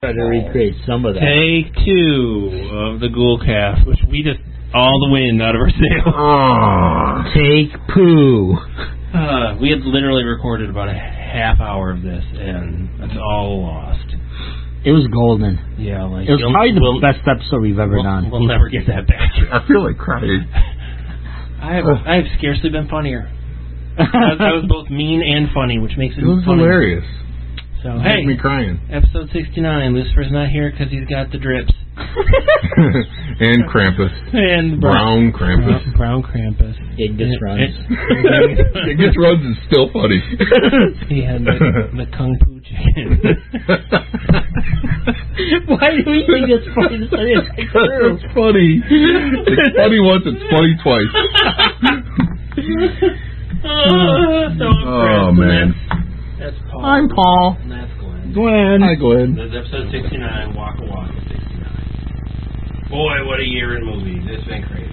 Try to recreate some of that. Take 2 of the Ghoulcast, which we just all the wind out of our sails. Take poo. We had literally recorded about a half hour of this, and it's all lost. It was golden. Yeah, like it was probably the best episode we've ever done. We'll never get that back. I feel like crying. I have scarcely been funnier. I was both mean and funny, which makes it was funny. Hilarious. So, it hey, made me crying. Episode 69. Lucifer's not here because he's got the drips. And Krampus. And Brown Krampus. Brown Krampus. Ignis runs. Ignis runs is still funny. He had the Kung Fu chicken. Why do we think it's funny to say it's true? It's funny. It's funny once, it's funny twice. Oh, man. That's Paul. I'm Paul. And that's Glenn. Glenn. Hi, Glenn. That's episode 69, Waka Waka 69. Boy, what a year in movies. It's been crazy.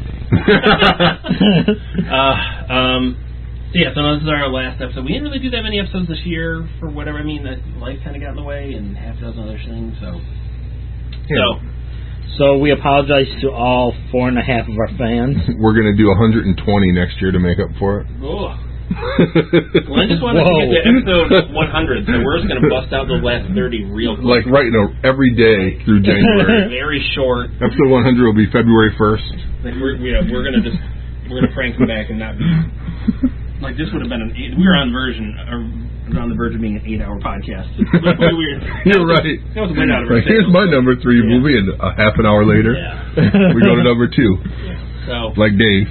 So this is our last episode. We didn't really do that many episodes this year for whatever. I mean, life kind of got in the way and half a dozen other things, so... Yeah. So we apologize to all 4.5 of our fans. We're going to do 120 next year to make up for it. Oh. Glenn just wanted to get to episode 100, so we're just going to bust out those last 30 real quick. Like right now, every day through January. Very short. Episode 100 will be February 1st. Like we're going to prank them back and not be... Like, this would have been we were on the verge of being an 8-hour podcast. It's really weird. You're right. That was way out of our Here's my number 3 movie, and a half an hour later, we go to number 2. Yeah. So, like Dave.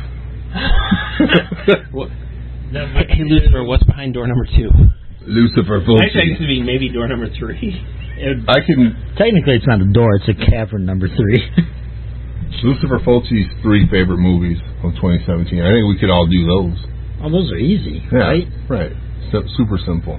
Hey, Lucifer, what's behind door number 2? Lucifer Fulci. Actually, it used to be maybe door number 3. Technically, it's not a door; it's a cavern number 3. Lucifer Fulci's 3 favorite movies of 2017. I think we could all do those. Oh, those are easy, right? Right. Super simple.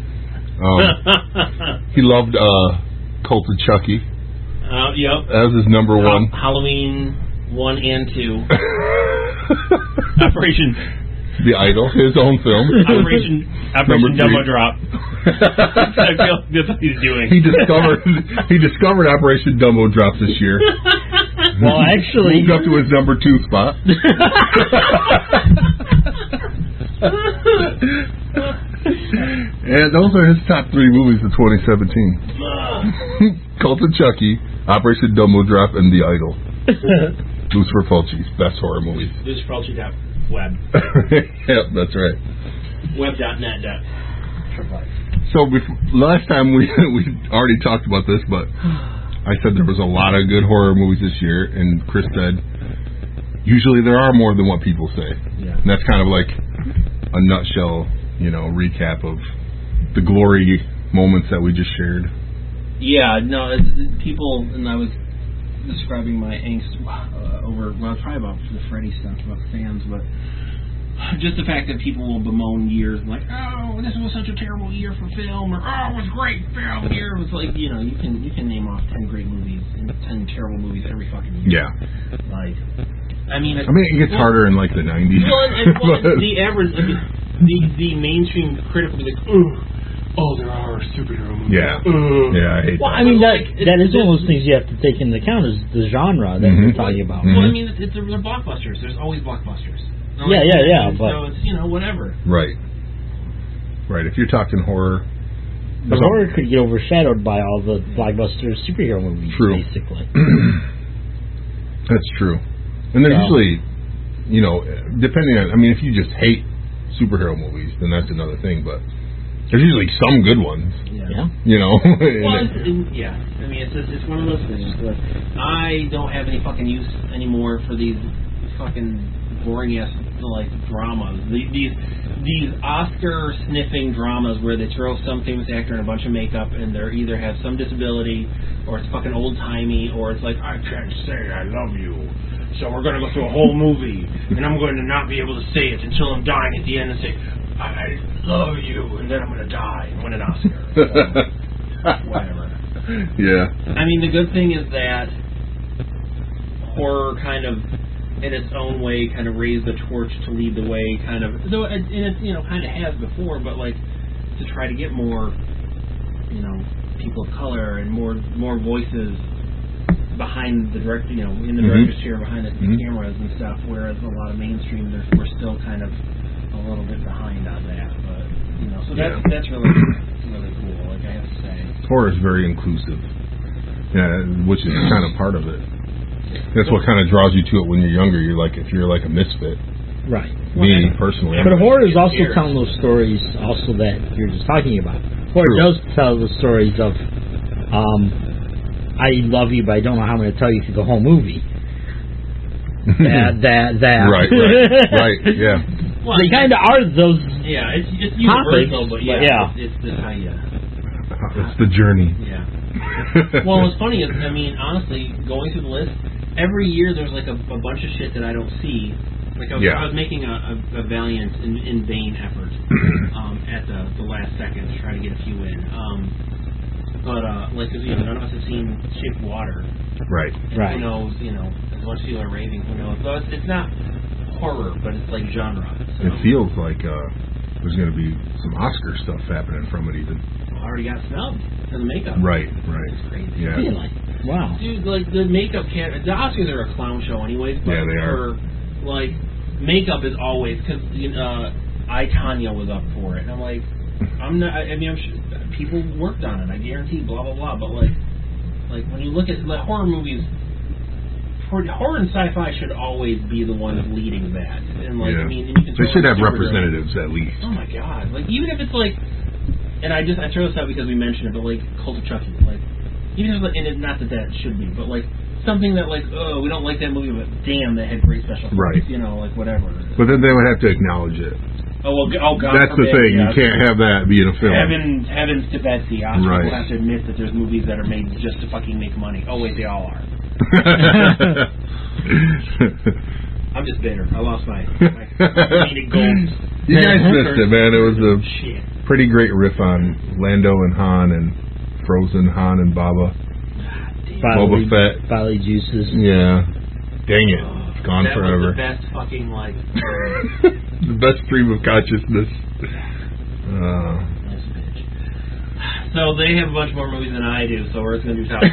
He loved Cult of Chucky. Yep. That was his number 1. Halloween 1 and 2. Operation The Idol, his own film. Operation Dumbo Drop. I feel like that's what he's doing. He discovered Operation Dumbo Drop this year. Well, actually, moved up to his number 2 spot. And those are his top 3 movies of 2017. Cult of Chucky, Operation Dumbo Drop, and The Idol. Lucifer Fulci's best horror movies. LuciferFulci.web. Yep, that's right. Web.net. So last time we already talked about this, but I said there was a lot of good horror movies this year, and Chris said usually there are more than what people say. Yeah. And that's kind of like a nutshell, recap of the glory moments that we just shared. Yeah, no, people, and I was describing my angst over, probably about the Freddy stuff, about fans, but just the fact that people will bemoan years, like, oh, this was such a terrible year for film, or, oh, it was great film year. It was like, you can name off 10 great movies and 10 terrible movies every fucking year. Yeah. Like, I mean, it gets harder in like the 90s. Well, the average, the mainstream critic will be like, oh, there are superhero movies. Yeah. Yeah, I hate that. I mean, that is one of those things you have to take into account is the genre that we're talking about. Well, I mean, they're blockbusters. There's always blockbusters. Yeah. So it's, whatever. Right. Right. If you're talking horror. The horror could get overshadowed by all the blockbuster superhero movies, true. basically. That's true. And they're usually, depending on, if you just hate superhero movies, then that's another thing, but there's usually some good ones. Yeah. Well, it's one of those things. But I don't have any fucking use anymore for these fucking boring ass dramas. These Oscar sniffing dramas where they throw some famous actor in a bunch of makeup and they either have some disability or it's fucking old timey or it's like, I can't say I love you, so we're going to go through a whole movie and I'm going to not be able to say it until I'm dying at the end and say, I love you, and then I'm going to die and win an Oscar. So, whatever. Yeah. The good thing is that horror kind of, in its own way, kind of raised the torch to lead the way, kind of, though, and it, kind of has before, but, to try to get more, people of color and more voices behind the direct, in the director's chair behind the cameras and stuff. Whereas a lot of mainstream, we're still kind of a little bit behind on that. But so that's really cool. Like I have to say, horror is very inclusive. Yeah, which is kind of part of it. That's what kind of draws you to it when you're younger. You're like, if you're like a misfit. Right. Me, personally. But horror is also telling those stories also that you're just talking about. Horror does tell the stories of, I love you, but I don't know how I'm going to tell you through the whole movie. that. Right, yeah. Well, they kind of are those it's universal, but it's how you... It's the journey. Yeah. Well, what's funny is, honestly, going through the list, every year there's like a bunch of shit that I don't see. Like I was making a valiant in vain effort at the last second to try to get a few in. But because none of us have seen Shape of Water. Right. And who knows? As much as people are raving, who knows? So it's not horror, but it's like genre. So. It feels like there's going to be some Oscar stuff happening from it even. Already got snubbed for the makeup. Right. It's crazy. Yeah. Really? Wow. Dude, like the makeup the Oscars are a clown show anyways. But they are. Like makeup is always because I, Tanya was up for it, and I'm like, I'm not. I'm sure people worked on it. I guarantee. Blah blah blah. But like when you look at the horror movies, horror and sci-fi should always be the ones leading that. And and you can. They should have representatives at least. Oh my god! Like even if it's like. And I throw this out because we mentioned it, but like Cult of Chucky, like even if not that should be, but like something that like we don't like that movie, but damn, that had great special effects, right? Like whatever. But then they would have to acknowledge it. Oh God! That's the thing. You can't have that be in a film. Heavens to Betsy. Oscars will have to admit that there's movies that are made just to fucking make money. Oh wait, they all are. I'm just bitter. I lost my comedic gold. You guys missed it, man. It was a pretty great riff on Lando and Han and Frozen, Han and Baba. Boba Fett. Bodily juices. Yeah. Dang it. It's gone forever. Was the best fucking, the best stream of consciousness. Nice bitch. So they have a bunch more movies than I do, so we're just going to do top 3.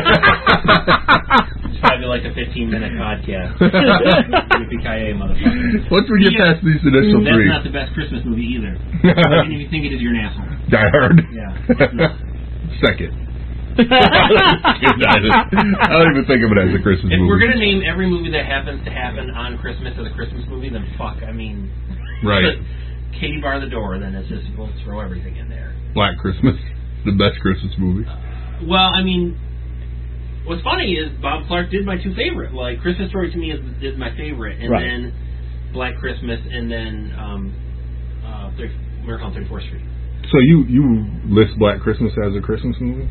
It's probably like a 15-minute podcast. Yippee-ki-yay, motherfucker. Once we get past these initial 3. That's not the best Christmas movie either. Even if you think it is, you're an asshole. Die Hard. Yeah. It's not. Second. I don't even think of it as a Christmas movie. If we're going to name every movie that happens to happen on Christmas as a Christmas movie, then fuck. Right. Katie bar the door, then it's just, we'll throw everything in there. Black Christmas. The best Christmas movie. What's funny is Bob Clark did my 2 favorite. Like, Christmas Story to me is my favorite. And then Black Christmas, and then Miracle on 34th Street. So you list Black Christmas as a Christmas movie?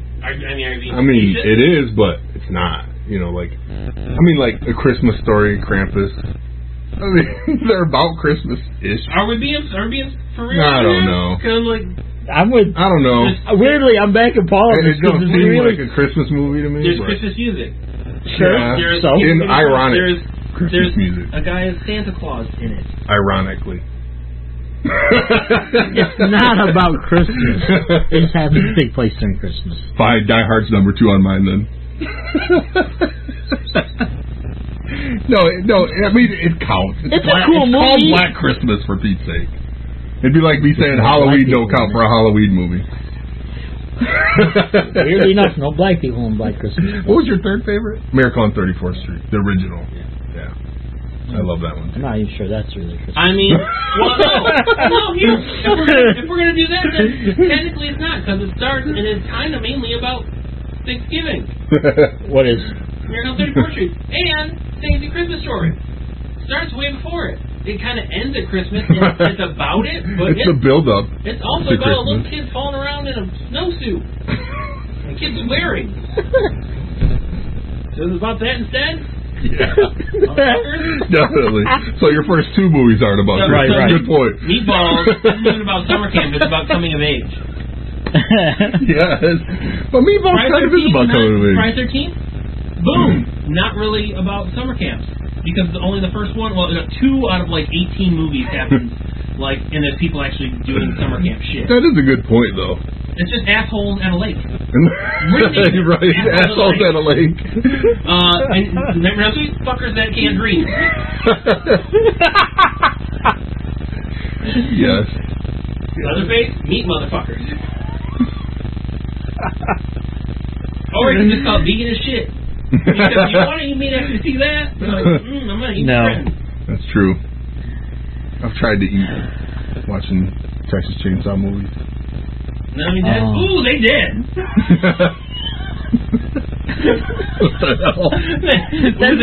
It is, but it's not. Like A Christmas Story, Krampus. They're about Christmas-ish. Are we being for real? I don't know. I don't know. Weirdly, I'm back in Paul. It don't seem like a Christmas movie to me. There's Christmas music. Sure. Yeah. Ironic. There's music. A guy as Santa Claus in it. Ironically. It's not about Christmas. It just happens to take place during Christmas. Fine, Die Hard's number 2 on mine then. No, it counts. It's a cool movie. It's called Black Christmas, for Pete's sake. It'd be like me saying Halloween don't count for a Halloween movie. Weirdly enough, no black people in Black Christmas. What was your 3rd favorite? Miracle on 34th Street, the original. Yeah. I love that one too. I'm not even sure that's really Christmas. If we're gonna do that, then technically it's not, because it starts and it's kind of mainly about Thanksgiving. What is? Miracle on 34th Street and Thanksgiving Christmas Story. Starts way before it. It kind of ends at Christmas. It's about it, but it's the build-up. It's also about a little kid falling around in a snowsuit. The kid's wearing. So it's about that instead. Yeah. Definitely. So your first 2 movies aren't about Christmas. Right. Good point. Meatballs isn't even about summer camp. It's about coming of age. Yes. But Meatballs kind of is about coming of age. Friday 13th? Boom. Not really about summer camps. Because only the first one, 2 out of 18 movies happen, and there's people actually doing summer camp shit. That is a good point, though. It's just assholes and a lake. Right, assholes and a lake. And remember those fuckers that can't breathe. Yes. Leatherface, meat motherfuckers. Or you can just call it vegan as shit. Because you want to eat meat after you see that? You're like, I'm not eating friend. That's true. I've tried to eat watching Texas Chainsaw movies. No, he did. Ooh, they did. What the hell? That's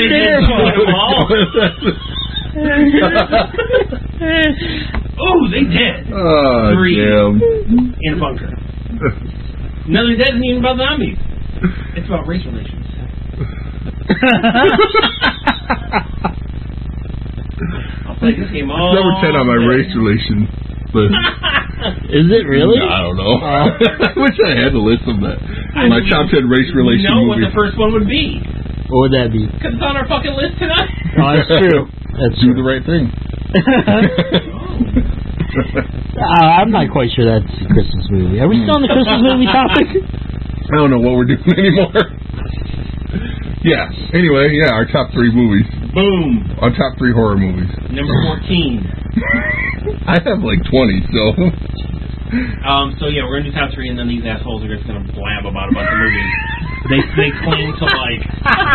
Oh, they did. Oh, 3 damn. in a bunker. None of that isn't even about zombies. It's about race relations. I'll play this game all Number 10 on my day. race relation list. Is it really? I don't know. I wish I had a list of that. My top 10 race relation You know what movies. the first one would be. What would that be? Because it's on our fucking list tonight. Oh, that's true. That's Do true. the right thing. I'm not quite sure that's a Christmas movie. Are we still on the Christmas movie topic? I don't know what we're doing anymore. Yeah. Anyway, yeah, our top 3 movies. Boom. Our top 3 horror movies. Number 14. I have like 20, so. So yeah, we're gonna do top 3, and then these assholes are just gonna blab about a bunch of movies. They claim to like.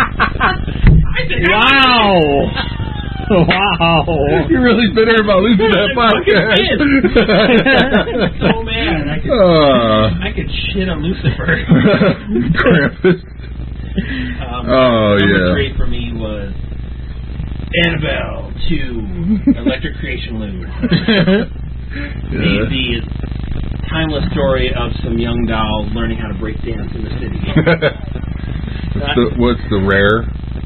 Wow. Wow. You're really bitter about losing that podcast. So mad. I could shit on Lucifer. Krampus. Number 3 for me was Annabelle 2, Electric Creation Lube. The timeless story of some young dolls learning how to break dance in the city. What's the rare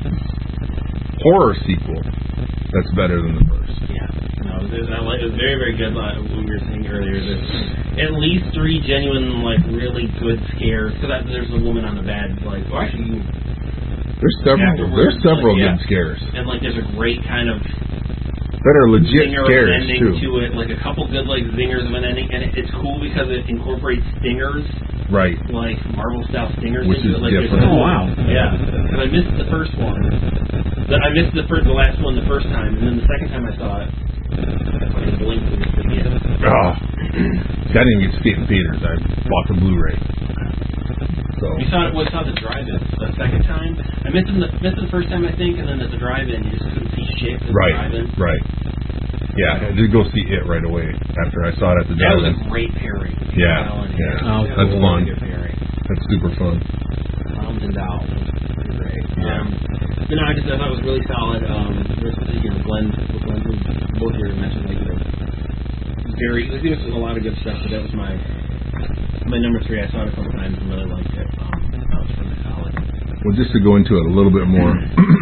horror sequel that's better than the first? Yeah. No, it was very, very good. What we were saying earlier, there's at least 3 genuine, like, really good scares. Because there's a woman on the bed, like, well, actually, there's several good scares. And, like, there's a great kind of that are legit zinger scares, of an ending too. to it, like a couple good, like, zingers of an ending. And it's cool because it incorporates stingers. Right. Like Marvel-style stingers Which into is it. Like, different. oh, wow. Yeah. Because I missed the first one. I missed the last one the first time, and then the second time I saw it, I fucking blinked and missed it again. Oh. I didn't get to see it in theaters. I bought the Blu-ray. So. We saw the drive-in the second time. I missed it the first time, I think, and then at the drive-in, you just couldn't see shit at the drive-in. Right. Yeah, I did go see it right away after I saw it at the drive-in. That was a great pairing. Yeah. Oh, That's cool. fun. Good pairing. That's super fun. Moms and dolls. Great. Yeah. But no, I thought it was really solid. Glenn, both of you mentioned, like, there was a lot of good stuff, but that was my number 3. I saw it a couple times and really liked it. That was really solid. Well, just to go into it a little bit more,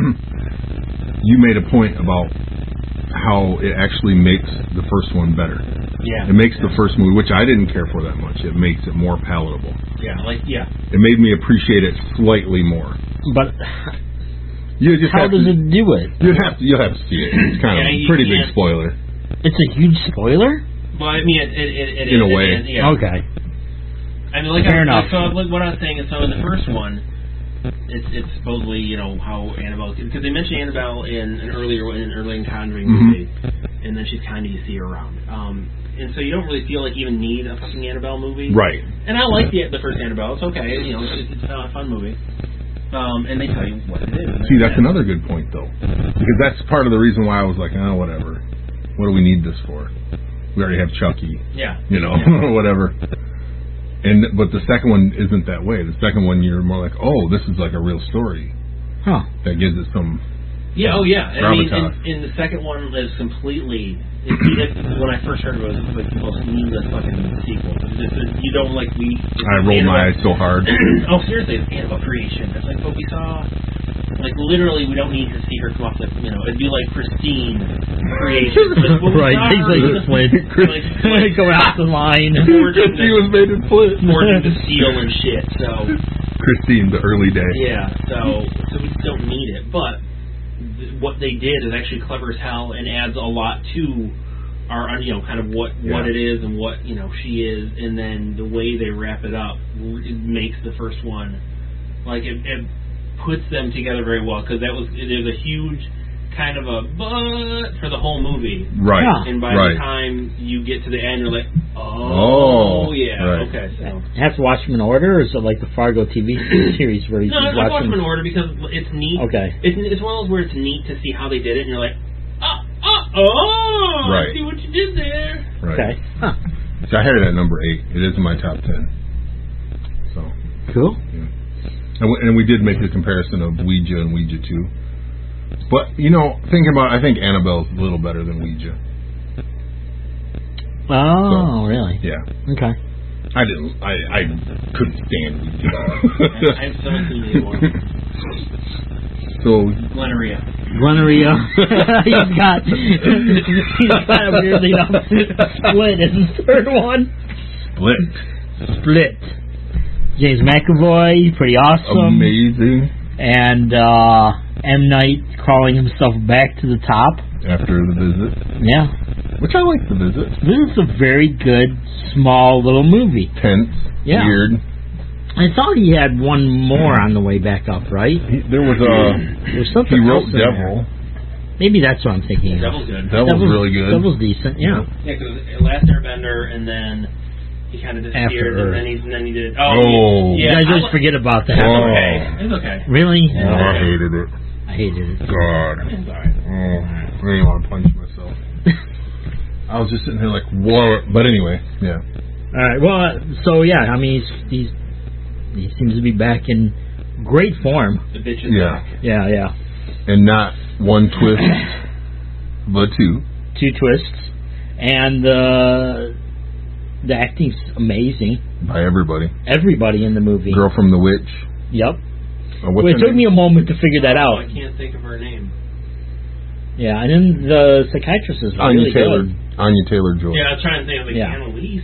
you made a point about how it actually makes the first one better. Yeah. It makes the first movie, which I didn't care for that much. It makes it more palatable. Yeah, It made me appreciate it slightly more. But You just how does it do it? You'll have to see it. It's kind of a pretty big spoiler. It's a huge spoiler? Well, I mean, it in a way. Yeah. Okay. I mean, like, Fair enough. So what I was saying is, so in the first one, it's supposedly, how Annabelle, because they mentioned Annabelle in an earlier Conjuring movie, and then she's kind of, you see her around. And so you don't really feel like you even need a fucking Annabelle movie. Right. And I like the first Annabelle. It's okay. It's a fun movie. And they tell you what it is. See, that's another good point, though. Because that's part of the reason why I was like, oh, whatever. What do we need this for? We already have Chucky. Yeah. Whatever. But the second one isn't that way. The second one, you're more like, oh, this is like a real story. Huh. That gives it some... Yeah, oh yeah. I mean, gravitas. and the second one is completely... when I first heard it, it was like the most meaningless fucking sequel. You don't like... I rolled my eyes so hard. Oh, seriously, it's Annabelle Creation. It's like, but we saw... Like, literally, we don't need to see her come off the... it'd be like Christine Creation. Right, things like this way. Go out the line. Christine was made in flint. Forging the steel and shit, so... Christine, the early day. Yeah, so we don't need it, but... what they did is actually clever as hell and adds a lot to are kind of what it is and what she is, and then the way they wrap it up it makes the first one like it puts them together very well, because there's a huge kind of a but for the whole movie, right? And by right. the time you get to the end, you're like, oh yeah, right. okay. So have to watch them in order, or is it like the Fargo TV series where you I watch them in order because it's neat. Okay, it's one of those where it's neat to see how they did it, and you're like, oh, right. I see what you did there. Right. Okay, huh. So I had it at number 8. It is in my top 10. So cool. Yeah. And we did make the comparison of Ouija and Ouija 2. But, thinking about it, I think Annabelle's a little better than Ouija. Oh, really? Yeah. Okay. I couldn't stand Ouija. I have so much anymore. So... Runneria. he's got a weirdly enough Split is the third one. Split. James McAvoy, pretty awesome. Amazing. And M. Night crawling himself back to the top. After the visit. Yeah. Which I like the visit. This is a very good, small little movie. Tense. Yeah. Weird. I thought he had one more on the way back up, right? There was something he wrote else in Devil. there. Maybe that's what I'm thinking of. Devil's good. Devil's really good. Devil's decent, yeah. Yeah, because Last Airbender, and then he kind of disappeared, and then he did. Oh, yeah. I just forget about that. It's okay. It's okay. Really? Oh, I hated it. I hated it. God. It's alright. Oh, I didn't want to punch myself. I was just sitting here like, whoa. But anyway, yeah. All right. Well, so yeah, I mean, he seems to be back in great form. The bitch is Yeah. back. Yeah. And not one twist, but two. 2 twists, and the acting's amazing. By everybody. Everybody in the movie. Girl from The Witch. Yep. What's Well, it her took name? me a moment to figure that Oh, I out. can't think of her name. Yeah, and then the psychiatrist is really good. Anya Taylor-Joy. Yeah, I was trying to think of Yeah. Annalise.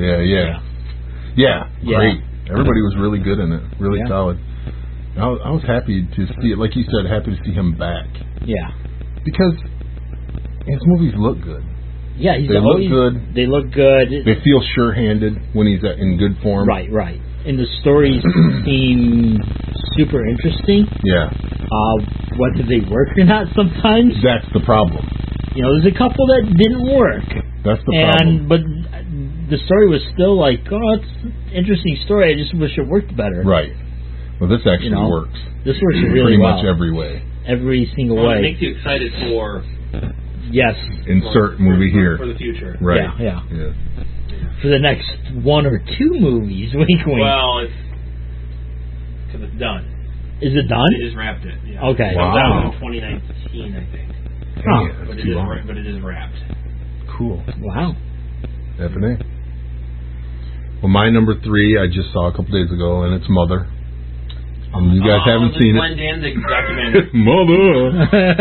Yeah, great. Everybody was really good in it. Really solid. I was happy to see it. Like you said, happy to see him back. Yeah. Because his movies look good. Yeah, They look good. They look good. They feel sure-handed when he's in good form. Right. And the stories seem super interesting. Yeah. Whether they work or not sometimes. That's the problem. There's a couple that didn't work. That's the problem. But the story was still like, it's an interesting story. I just wish it worked better. Right. Well, this actually works. This works really pretty well. much every way. Every single way. It makes you excited for... Yes. Insert movie here. For the future. Right. Yeah. For the next 1 or 2 movies. Wink, wink. Well, because it's done. Is it done? They just wrapped it. Yeah. Okay. It was out Wow. in 2019, I think. That's too long. But it is wrapped. Cool. Wow. F&A. Well, my number 3 I just saw a couple days ago, and it's Mother. You guys haven't seen Glenn it. Danzig documentary. Mother.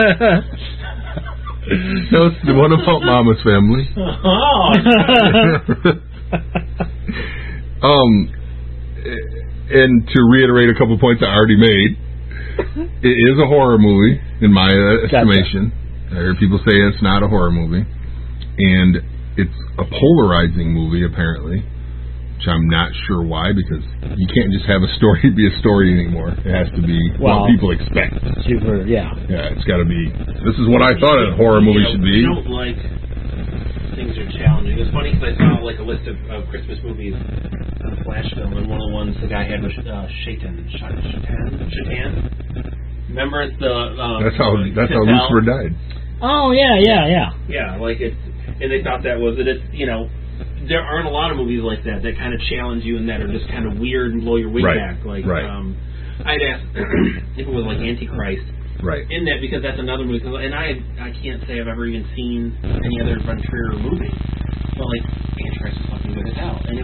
No, it's the one about Mama's family. And to reiterate a couple points I already made, it is a horror movie in my estimation. I heard people say it's not a horror movie, and it's a polarizing movie apparently, which I'm not sure why, because you can't just have a story be a story anymore. It has to be what people expect. Super, yeah. Yeah, it's got to be. This is what I thought a horror movie should be. I don't like things are challenging. It's funny because I saw like a list of Christmas movies on Flash Film, and one of the ones the guy had was Shaitan. Remember, it's the that's how Lucifer died. Oh yeah. Yeah, like it's, and they thought that was it. It's there aren't a lot of movies like that kind of challenge you and that are just kind of weird and blow your wig back. Like I'd ask if it was like Antichrist. Right. In that, because that's another movie, and I can't say I've ever even seen any other Von Trier movie, but like Antichrist was fucking good as hell, and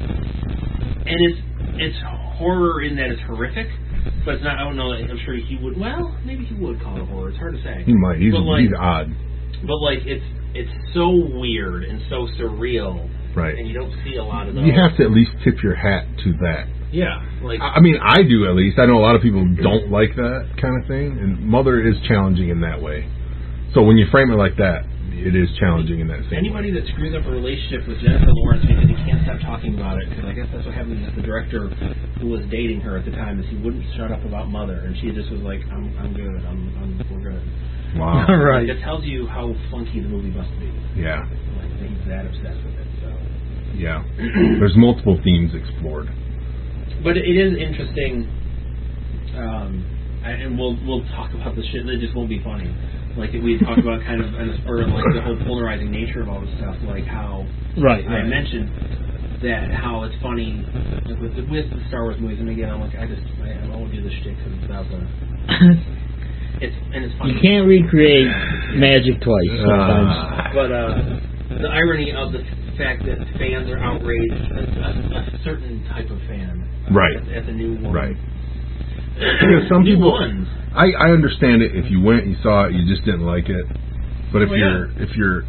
it's horror in that it's horrific, but it's not. I don't know. I'm sure he would. Well, maybe he would call it horror. It's hard to say. He might. He's odd. But like it's so weird and so surreal, right? And you don't see a lot of those. You have to at least tip your hat to that. Yeah, like I mean, I do at least. I know a lot of people don't like that kind of thing, and Mother is challenging in that way. So when you frame it like that, it is challenging in that same Anybody way. that screws up a relationship with Jennifer Lawrence because he can't stop talking about it, because I guess that's what happened with the director who was dating her at the time, is he wouldn't shut up about Mother, and she just was like, I'm good, we're good. Wow. Right. It tells you how funky the movie must be. Yeah. Like, he's that obsessed with it, so. Yeah. There's multiple themes explored. But it is interesting, and we'll talk about the shit that just won't be funny. Like we talked about kind of in the spur, like the whole polarizing nature of all this stuff, like how I mentioned that how it's funny like with the Star Wars movies, and again I'm like I won't do this shit because it's about the it's funny. You can't recreate magic twice sometimes. But the irony of the fact that fans are outraged, a certain type of fan, Right. at the new one. Right. Because some New people, ones. I understand it. If you went, you saw it, you just didn't like it. But if you're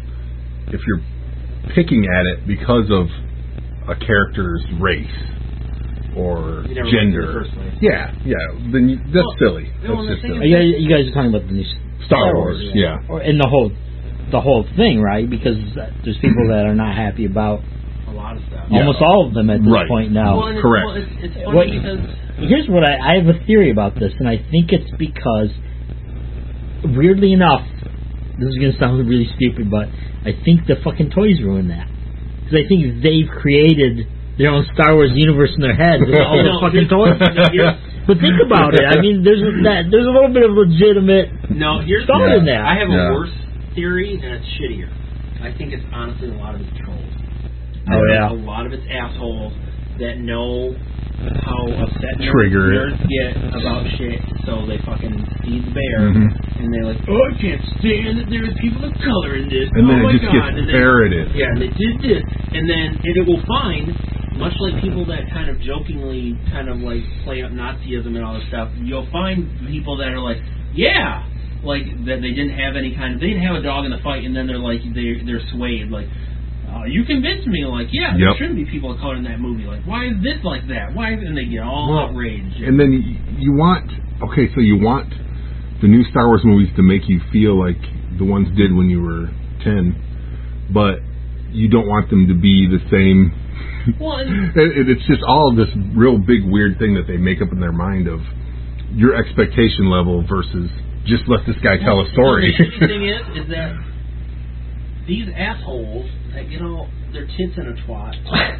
picking at it because of a character's race or You never gender, liked it in the first place. then that's silly. well, That's just the thing silly. You guys are talking about the new Star Wars, yeah. And the whole thing, right? Because there's people that are not happy about A lot of stuff. Yeah. almost all of them at this Right. point now. Well, and Correct. It's funny What- because Here's what I have a theory about this, and I think it's because, weirdly enough, this is going to sound really stupid, but I think the fucking toys ruined that. Because I think they've created their own Star Wars universe in their head with all the fucking toys. But think about it. I mean, there's a little bit of legitimate here's thought in that. I have Yeah. a worse theory, and it's shittier. I think it's honestly a lot of it's trolls. Oh, yeah. A lot of it's assholes that know how upset Trigger it. nerds get about shit, so they fucking feed the bear, Mhm. and they're like, oh, I can't stand that there's people of color in this. And then oh it my just God. gets And then- parroted. Yeah, and they did this, and then it will find, much like people that kind of jokingly kind of like play up Nazism and all this stuff, you'll find people that are like, yeah, like that they didn't have any kind of, they didn't have a dog in the fight, and then they're like, they're swayed, like, you convinced me, like, yeah, there shouldn't be people of color in that movie, like, why is this like that, why is, and they get all outraged. And then you want the new Star Wars movies to make you feel like the ones did when you were 10, but you don't want them to be the same. Well, It's just all of this real big weird thing that they make up in their mind of your expectation level versus just let this guy tell a story. The shitty thing is that these assholes that get all their tits in a twat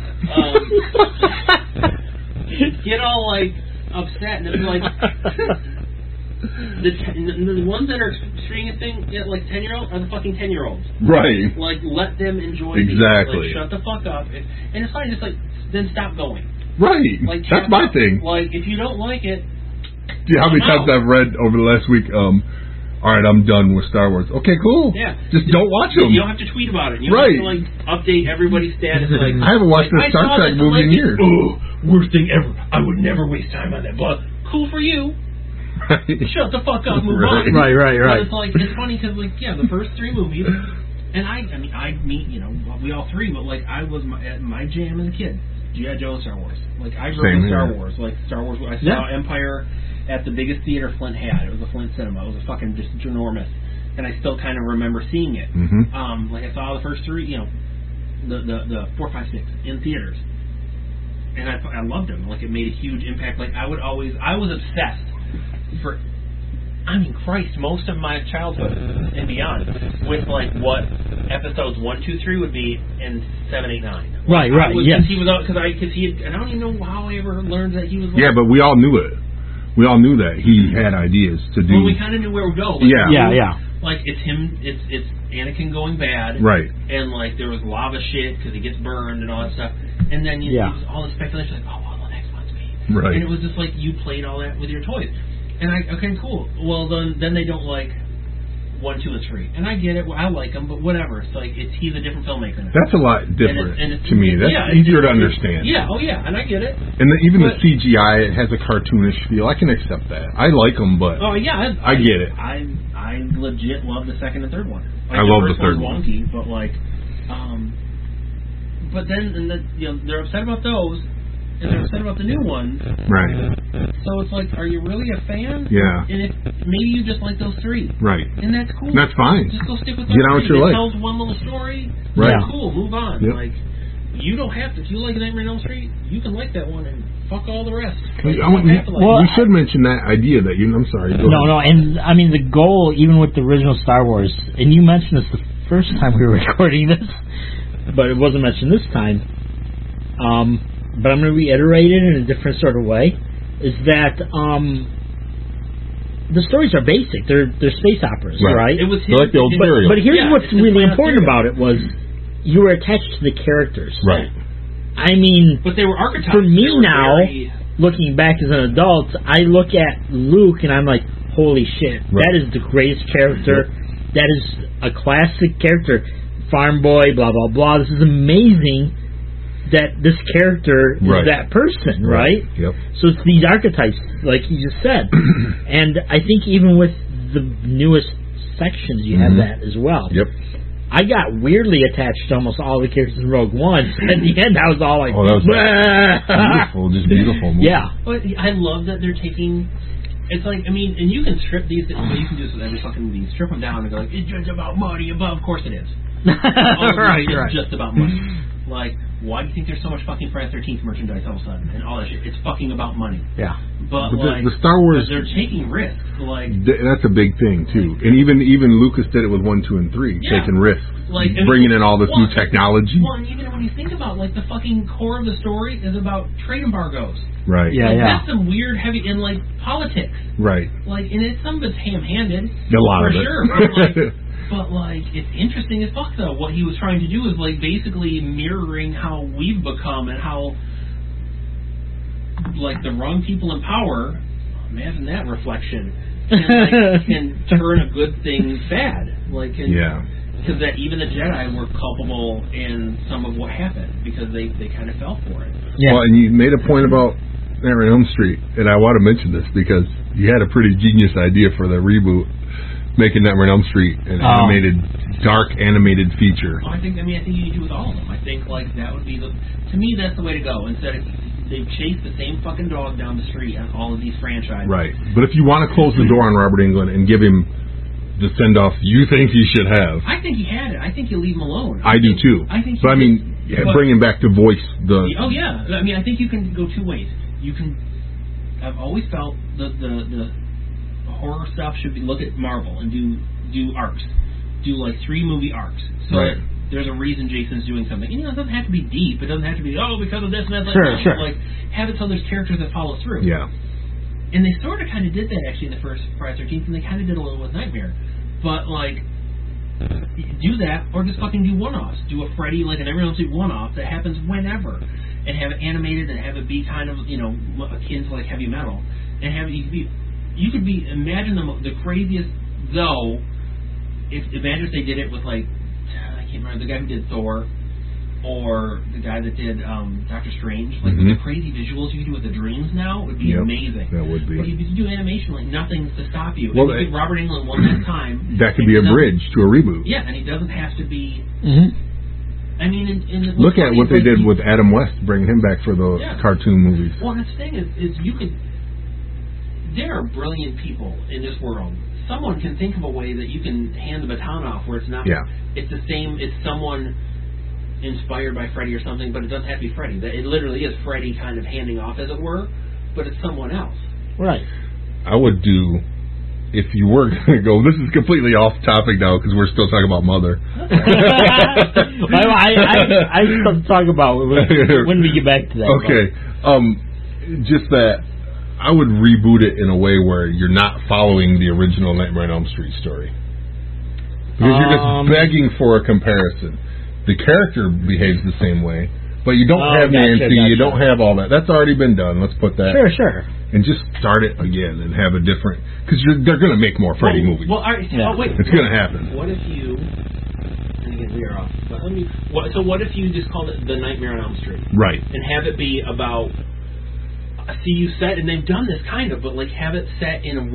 get all like upset, and it's like the ones that are experiencing it like 10-year-olds are the fucking 10-year-olds. Right. Like, let them enjoy Exactly. these. Like, shut the fuck up. And it's fine, just like, then stop going. Right. Like, That's tap my out. thing. Like, if you don't like it, Do you know how many I'm times out. I've read over the last week, all right, I'm done with Star Wars. Okay, cool. yeah. Just don't watch them. You don't have to tweet about it. You don't Right. have to, like, update everybody's status. Like, I haven't watched like, a Star I saw Trek this, movie in like, years. Oh, worst thing ever. I would never waste time on that. But cool for you. Shut the fuck up. Move on. Right. But it's like, it's funny because, like, yeah, the first three movies, and I meet, you know, we all three, but, like, I was my jam as a kid. G.I. Joe and Star Wars. Like, I grew up with Star Wars. Like, Star Wars, I saw Empire at the biggest theater Flint had. It was a Flint Cinema. It was a fucking just ginormous. And I still kind of remember seeing it. Mm-hmm. Like, I saw the first three, you know, the 4, 5, 6 in theaters. And I loved them. Like, it made a huge impact. Like, I was obsessed for, I mean, Christ, most of my childhood and beyond with, like, what episodes 1, 2, 3 would be in 7, 8, 9. Right, yes. Because he was out, because he had, and I don't even know how I ever learned that he was. Like, Yeah, but we all knew it. We all knew that he had ideas to do. well, we kind of knew where we go. Like, Yeah. Like, it's him, it's Anakin going bad. Right. And, like, there was lava shit because he gets burned and all that stuff. And then it was all the speculation, like, oh, what will the next one's be? Right. And it was just like, you played all that with your toys. And okay, cool. Well, then they don't like 1, 2, and 3. And I get it. Well, I like them, but whatever. It's like, he's a different filmmaker now. That's a lot different it's, to me. That's easier to understand. Yeah, oh yeah, and I get it. And even the CGI, it has a cartoonish feel. I can accept that. I like them, but Oh yeah, I get it. I legit love the second and third one. I love the third one's wonky, but like, but then they're upset about those, and they're upset about the new ones. Right. So it's like, are you really a fan? Yeah. And if maybe you just like those 3. Right. And that's cool. That's fine. Just go stick with Get those on with 3. your It life. tells one little story. Right. That's cool. Move on. Yep. Like, you don't have to. If you like Nightmare on Elm Street, you can like that one and fuck all the rest. We Well, should mention that idea that you. I'm sorry. Go ahead. No, and I mean the goal, even with the original Star Wars, and you mentioned this the first time we were recording this, but it wasn't mentioned this time. But I'm going to reiterate it in a different sort of way. Is that the stories are basic. They're space operas, right? It was They're like the old serial. But here's what's it's really his important serial. about it was you were attached to the characters. Right. I mean, But they were archetypes. for me They were now, very- looking back as an adult, I look at Luke and I'm like, holy shit, Right. that is the greatest character. That is a classic character. Farm boy, blah, blah, blah. This is amazing that this character is Right. that person, right? Yep. So it's these archetypes, like you just said. And I think even with the newest sections, you have that as well. Yep. I got weirdly attached to almost all the characters in Rogue One. So at the end, I was all like, Oh, that was beautiful, just beautiful movie. yeah. But I love that they're taking. It's like, I mean, and you can strip these. Well, you can do this with every fucking movie. Strip them down and go like, it's just about money. Of course it is. All of right, this is right. just about money. Like, why do you think there's so much fucking Friday the 13th merchandise all of a sudden and all that shit? It's fucking about money. Yeah. But But like the Star Wars, they're taking risks. Like that's a big thing too. And even Lucas did it with 1, 2, and 3, Yeah. taking risks, Like, I mean, bringing in all this new technology. Well, and even when you think about like the fucking core of the story is about trade embargoes. Right. Yeah, Like, yeah. That's some weird heavy in like politics. Right. Like, and it's some of it's ham-handed. A lot for of it. sure. But like, it's interesting as fuck though. What he was trying to do is like basically mirroring how we've become and how like the wrong people in power. Imagine that reflection. Can turn a good thing bad. Like, Yeah. because that even the Jedi were culpable in some of what happened because they kind of fell for it. Yeah. Well, and you made a point about Nightmare on Elm Street, and I want to mention this because you had a pretty genius idea for the reboot, making Nightmare on Elm Street an dark animated feature. Well, I think you need to do with all of them. I think like that would be to me that's the way to go. Instead of they've chased the same fucking dog down the street on all of these franchises. Right. But if you want to close the door on Robert Englund and give him the send-off you think he should have, I think he had it. I think you leave him alone. I do too. I think. But I mean, bring him back to voice the. Oh yeah. I mean, I think you can go two ways. You can. I've always felt the horror stuff should be look at Marvel and do arcs, do like 3 movie arcs. So Right. there's a reason Jason's doing something. And, it doesn't have to be deep. It doesn't have to be because of this and that. Sure. Like have it so there's characters that follow through. Yeah. And they sort of kind of did that actually in the first Friday the 13th, and they kind of did a little with Nightmare. But like, do that or just fucking do one-offs. Do a Freddy like an Nightmare on Elm Street one-off that happens whenever, and have it animated and have it be kind of akin to like heavy metal, and have it you could be imagine the craziest though. Imagine if they did it with like I can't remember the guy who did Thor. Or the guy that did Doctor Strange, like with the crazy visuals you can do with the dreams now, would be amazing. That would be. But if you do animation, like nothing's to stop you. Well, If Robert Englund won that time. That could be a bridge to a reboot. Yeah, and he doesn't have to be. Mm-hmm. I mean, Look at what they did with Adam West, bringing him back for the cartoon movies. Well, and the thing is you could. There are brilliant people in this world. Someone can think of a way that you can hand the baton off where it's not. Yeah. It's the same. It's someone inspired by Freddy or something, but it doesn't have to be Freddy. It literally is Freddy kind of handing off, as it were, but it's someone else. Right. I would do, if you were going to go, this is completely off topic now because we're still talking about Mother. I still talk about when we get back to that. Okay. Just that I would reboot it in a way where you're not following the original Nightmare on Elm Street story. Because you're just begging for a comparison. The character behaves the same way, but you don't have Nancy, you don't have all that. That's already been done. Let's put that. Sure. And just start it again and have a different... Because they're going to make more Freddy movies. Well, wait. It's going to happen. What if you... And again, we are off. But so what if you just called it The Nightmare on Elm Street? Right. And have it be about... See, you set... And they've done this kind of, but like have it set in a...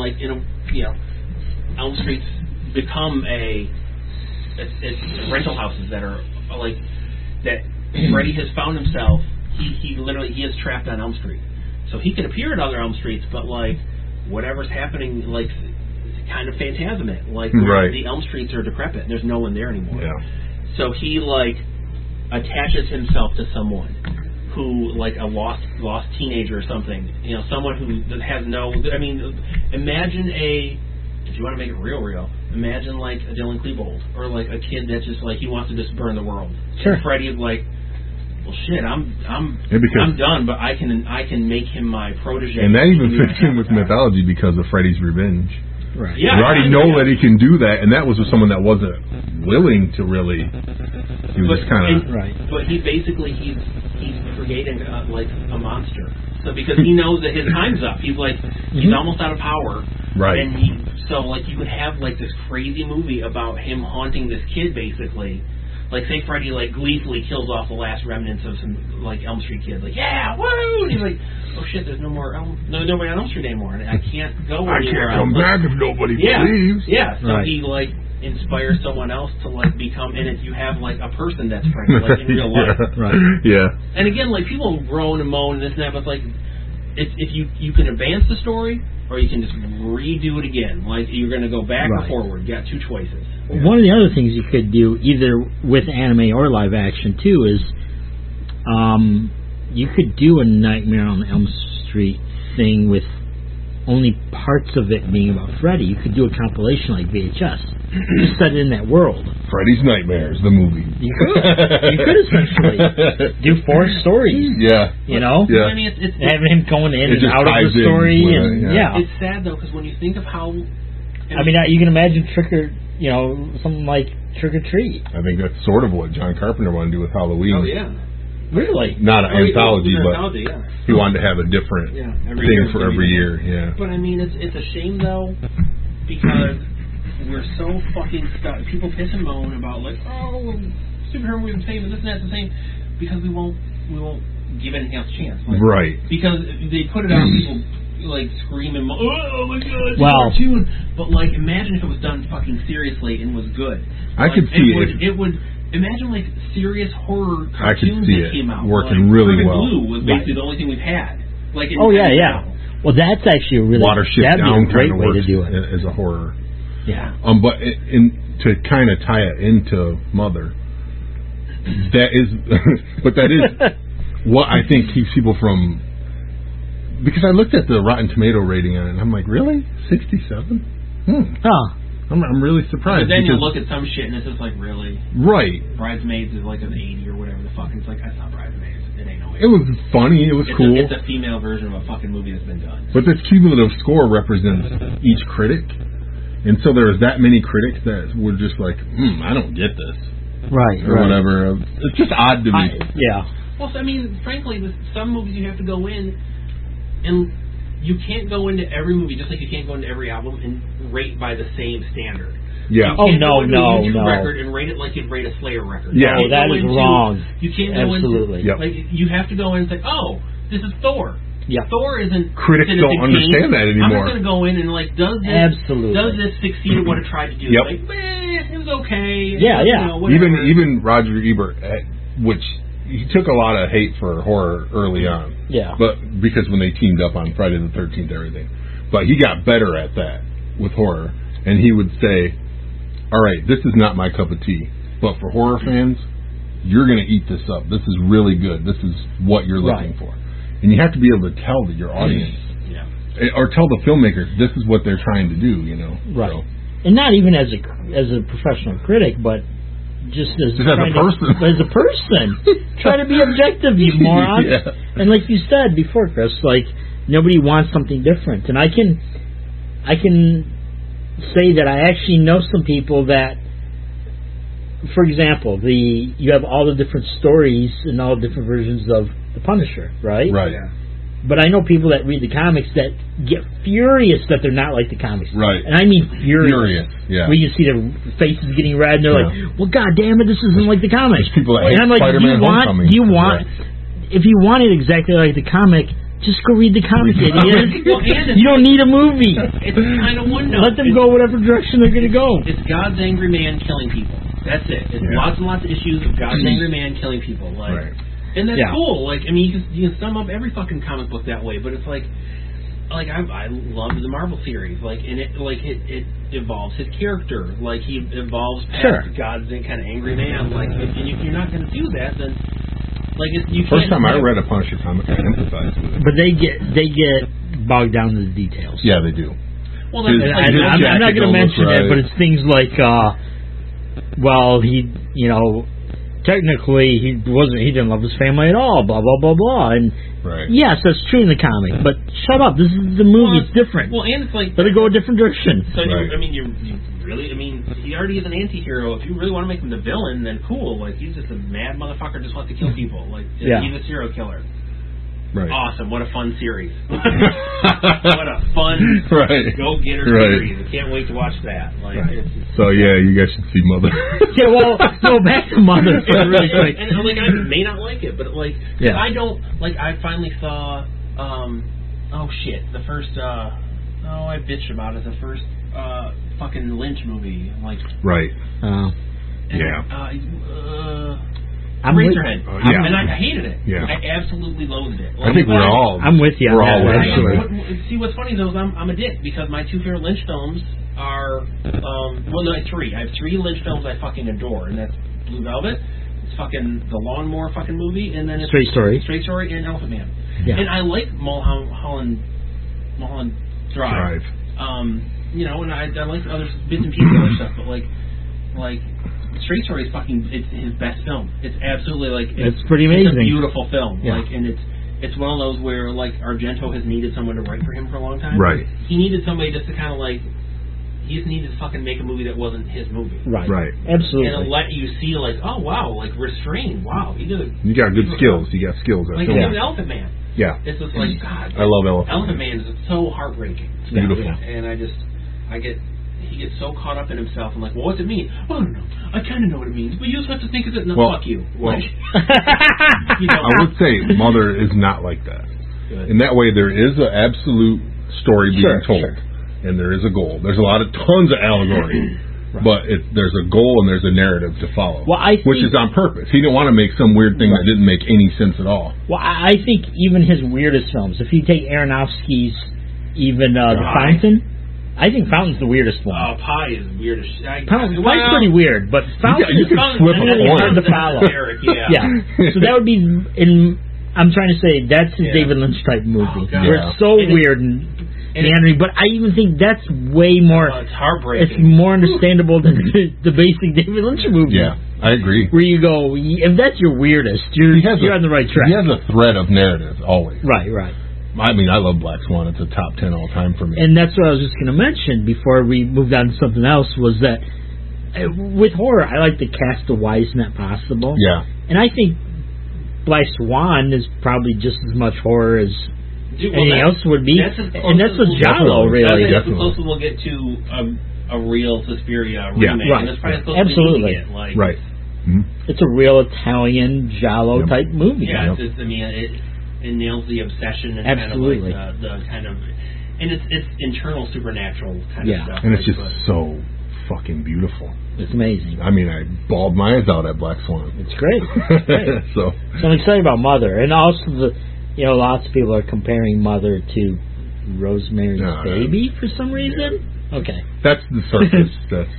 Elm Street's become a... It's rental houses that are like... That Freddy has found himself he is trapped on Elm Street. So he can appear at other Elm Streets, but like whatever's happening, like kind of phantasm it. Like the Elm Streets are decrepit and there's no one there anymore. Yeah. So he like attaches himself to someone who, like a lost teenager or something. You know, someone who has no. I mean, imagine if you want to make it real, imagine like a Dylan Klebold or like a kid that's just like he wants to just burn the world. Sure. And Freddy is like, well, shit, I'm done, but I can make him my protege. And that even fits in with mythology because of Freddy's revenge. Right. Yeah, you already know that he can do that, and that was with someone that wasn't willing to really. He was just kind of. Right. But he's creating like a monster. So because he knows that his time's up, he's like he's almost out of power. Right. And so like you could have like this crazy movie about him haunting this kid basically. Like, say Freddy, like, gleefully kills off the last remnants of some, like, Elm Street kids. Like, yeah, woo! And he's like, oh, shit, there's nobody on Elm Street anymore. And I can't go anywhere else. I can't come back if nobody believes. Yeah, so he, like, inspires someone else to, like, become, and if you have, like, a person that's Freddy, like, in real life. Right. Yeah. And again, like, people groan and moan and this and that, but, like, if you can advance the story, or you can just redo it again. Like, you're going to go back or forward. You got two choices. One of the other things you could do, either with anime or live action, too, is you could do a Nightmare on Elm Street thing with only parts of it being about Freddy. You could do a compilation like VHS. Just set it in that world. Freddy's Nightmares, the movie. You could essentially do 4 stories. Yeah. You know? Yeah. I mean, it's having him going in and out of the story. It's sad, though, because when you think of how... I mean, you can imagine something like Trick or Treat. I think that's sort of what John Carpenter wanted to do with Halloween. Oh, yeah. Really? Not an anthology, but he wanted to have a different thing for every year. Yeah. But I mean, it's a shame though because we're so fucking stuck. People piss and moan about like, oh, superhero movies the same, and this and that's the same, because we won't give anything else a chance. Like, right. Because they put it out, people like scream and oh my god, wow. Cartoon. But like, imagine if it was done fucking seriously and was good. I could see it. It would. Imagine like serious horror cartoons I could see that came out. Working like, really well. Blue was basically the only thing we've had. Like yeah. Well, that's actually a really Watership that'd be a Down great way to do it as a horror. Yeah. But to kind of tie it into Mother, that is what I think keeps people from. Because I looked at the Rotten Tomato rating on it, and I'm like, really? 67? Oh. I'm really surprised. But then you look at some shit and it's just like, really? Right. Bridesmaids is like an 80 or whatever the fuck. It's like, that's not Bridesmaids. It ain't no 80. It was funny. It was cool. It's a female version of a fucking movie that's been done. But this cumulative score represents each critic. And so there was that many critics that were just like, I don't get this. Right. Or whatever. It's just odd to me. Yeah. Well, so, I mean, frankly, with some movies you have to go in and you can't go into every movie just like you can't go into every album and rate by the same standard. Yeah. You can't go into a YouTube record and rate it like you'd rate a Slayer record. Yeah. Oh, that is wrong. You can't go Absolutely. into like you have to go in and say, oh, this is Thor. Yeah. Thor isn't. Critics don't understand that anymore. I'm not going to go in and like, does this succeed at what it tried to do? Yep. Like, it was okay. Yeah. You know, even Roger Ebert, which he took a lot of hate for horror early on. Yeah. But because when they teamed up on Friday the 13th, everything. But he got better at that with horror, and he would say, "All right, this is not my cup of tea, but for horror fans, you're going to eat this up. This is really good. This is what you're looking for." And you have to be able to tell your audience, or tell the filmmakers, this is what they're trying to do. You know, right? So. And not even as a professional critic, but just as a person. As a person, try to be objective, you morons. Yeah. And like you said before, Chris, like nobody wants something different. And I can say that I actually know some people that, for example, you have all the different stories and all the different versions of the Punisher, right? Right. Yeah. But I know people that read the comics that get furious that they're not like the comics. Right. And I mean furious. Yeah. Where you see their faces getting red and they're like, well, God damn it, this isn't like the comics. There's people that hate and I'm like, Spider-Man Homecoming. if you want it exactly like the comic, just go read the comic, idiot. You don't need a movie. It's kind of one note. Let them go whatever direction they're going to go. It's God's angry man killing people. That's it. It's lots and lots of issues of God's angry man killing people. Like, And that's cool. Like, I mean, you can sum up every fucking comic book that way, but it's like I love the Marvel series, like, and it evolves his character, like he evolves past God's kind of angry man, like, and if you're not going to do that, then like you First time I read a Punisher comic, I empathized with it. But they get bogged down in the details. Yeah, they do. Well, that's I'm not going to mention it, but it's things like, well, he, you know, technically he didn't love his family at all, blah blah blah blah, and yes, that's true in the comic, but shut up, this is the movie, it's different. Well, and it's like, let it go a different direction. So you really, I mean, he already is an anti-hero. If you really want to make him the villain, then cool. Like, he's just a mad motherfucker, just wants to kill people. Like, he's a serial killer. Right. Awesome. What a fun series. What a fun go-getter series. I can't wait to watch that. Like, so, yeah, you guys should see Mother. Yeah, well, no, back to Mother. Really quick. And, like, I may not like it, but, like, I don't, like, I finally saw, the first, I bitched about it, the first, fucking Lynch movie. Like, Razorhead. And I hated it. Yeah. I absolutely loathed it. Like, I think I'm with you. We're all with See, what's funny though is I'm a dick because my two favorite Lynch films are three. I have three Lynch films I fucking adore, and that's Blue Velvet, it's fucking the Lawnmower fucking movie, and then it's Straight Story, and Elephant Man. Yeah. And I like Mulholland Drive. You know, and I like other bits and pieces of other stuff, but like Straight Story is it's his best film. It's absolutely it's pretty amazing. It's a beautiful film. Yeah. Like, and it's one of those where like Argento has needed someone to write for him for a long time. Right. He needed somebody just to kind of like, he just needed to fucking make a movie that wasn't his movie. Right. Right. Absolutely. And let you see like, oh wow, like Restrained. Wow, he did. You got good skills. You got skills. Like even Elephant Man. Yeah. It's just like, God. I love Elephant Man is so heartbreaking. It's beautiful. And he gets so caught up in himself and like, well, what's it mean? Well, I don't know. I kind of know what it means, but you just have to think of it. No, fuck you. Well, I would say Mother is not like that. Good. In that way, there is an absolute story being told, and there is a goal. There's tons of allegory, but there's a goal and there's a narrative to follow, which is on purpose. He didn't want to make some weird thing that didn't make any sense at all. Well, I think even his weirdest films, if you take Aronofsky's, even The Fountain. I think Fountain's the weirdest one. Oh, Pi is weird as shit. Pie's pretty weird, but Fountain you can flip a coin. Hard to follow. So that would be I'm trying to say that's his David Lynch type movie, where it's so weird and meandering. But I even think that's way more. It's heartbreaking. It's more understandable than the basic David Lynch movie. Yeah, I agree. Where you go, if that's your weirdest, you're on the right track. He has a thread of narrative always. Right. I mean, I love Black Swan. It's a top 10 all time for me. And that's what I was just going to mention before we moved on to something else, was that with horror, I like to cast the widest net possible. Yeah. And I think Black Swan is probably just as much horror as anything else would be. That's a giallo, really. That's the closest we'll get to a real Suspiria remake. Right. And that's probably close Absolutely. To like, right. Mm-hmm. It's a real Italian giallo type movie. Yeah, it nails the obsession and Absolutely. kind of like the kind of, and it's internal supernatural kind of stuff. And it's just so fucking beautiful. It's amazing. I mean, I bawled my eyes out at Black Swan. It's great. So I'm excited about Mother, and also lots of people are comparing Mother to Rosemary's Baby for some reason. Okay, that's the surface.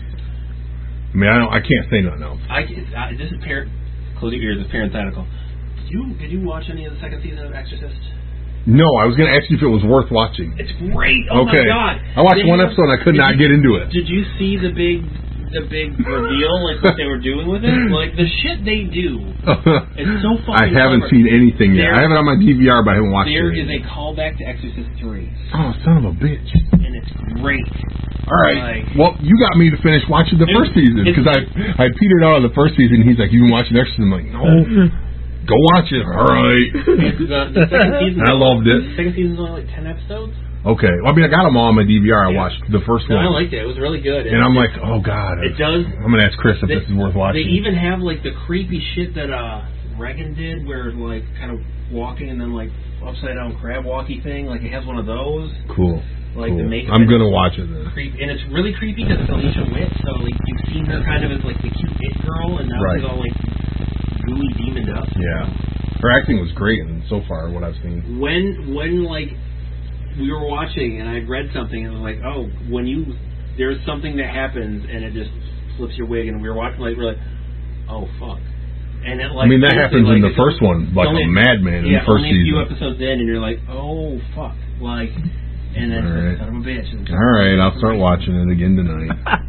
I mean, I can't say nothing else. This is close your ears. It's parenthetical. Did you watch any of the second season of Exorcist? No, I was going to ask you if it was worth watching. It's great. Oh my God! I watched one episode and I could not get into it. Did you see the big reveal, like what they were doing with it? Like the shit they do. It's so fucking. I haven't seen anything yet. I have it on my DVR, but I haven't watched it. There is a callback to Exorcist 3. Oh, son of a bitch! And it's great. All right. Well, you got me to finish watching the first season because I petered out on the first season. He's like, "You been watching Exorcist?" I'm like, "No." Go watch it. All right. The second season, I loved it. The second season's only like 10 episodes. Okay. Well, I mean, I got them all on my DVR. I watched the first one. I liked it. It was really good. And I'm like, oh, God. It does. I'm going to ask Chris if this is worth watching. They even have, like, the creepy shit that Reagan did where, like, kind of walking and then, like, upside-down crab walkie thing. Like, it has one of those. Cool. Like, the makeup. I'm going to watch it then. And it's really creepy because it's Alicia Witt. So, like, you've seen her kind of as, like, the cute it girl. And now she's all, like, gooey demoned up. Yeah. Her acting was great, and so far what I've seen. When like we were watching and I read something and it was like, oh, there's something that happens and it just flips your wig, and we were watching we're like, oh fuck. And it, like, I mean, that happens in the first one, like a madman in the first season. Yeah, only a few episodes in, and you're like, oh fuck, like, and then it's son of a bitch. All right, I'll start watching it again tonight.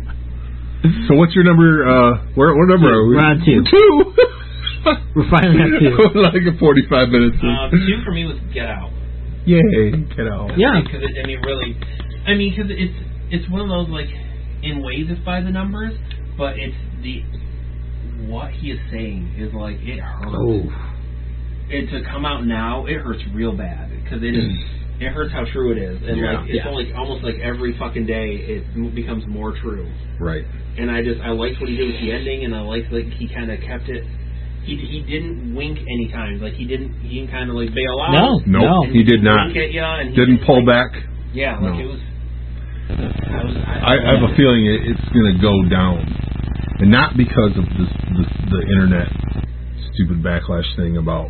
So what's your number? What number are we? We're on 2. 2. We're finally at 2. Like a 45 minutes. 2 for me was Get Out. Yay, Get Out. Yeah. Because because it's one of those, like, in ways it's by the numbers, but it's what he is saying is like, it hurts. Oh. And to come out now, it hurts real bad because it is. It hurts how true it is, and it's only almost like every fucking day it becomes more true. Right. And I liked what he did with the ending, and I liked he kind of kept it. He didn't wink any times. Like he didn't kind of like bail out. No, he did not. Wink at ya, and he didn't pull back. Yeah, like it was. I have a feeling it's going to go down, and not because of the internet stupid backlash thing about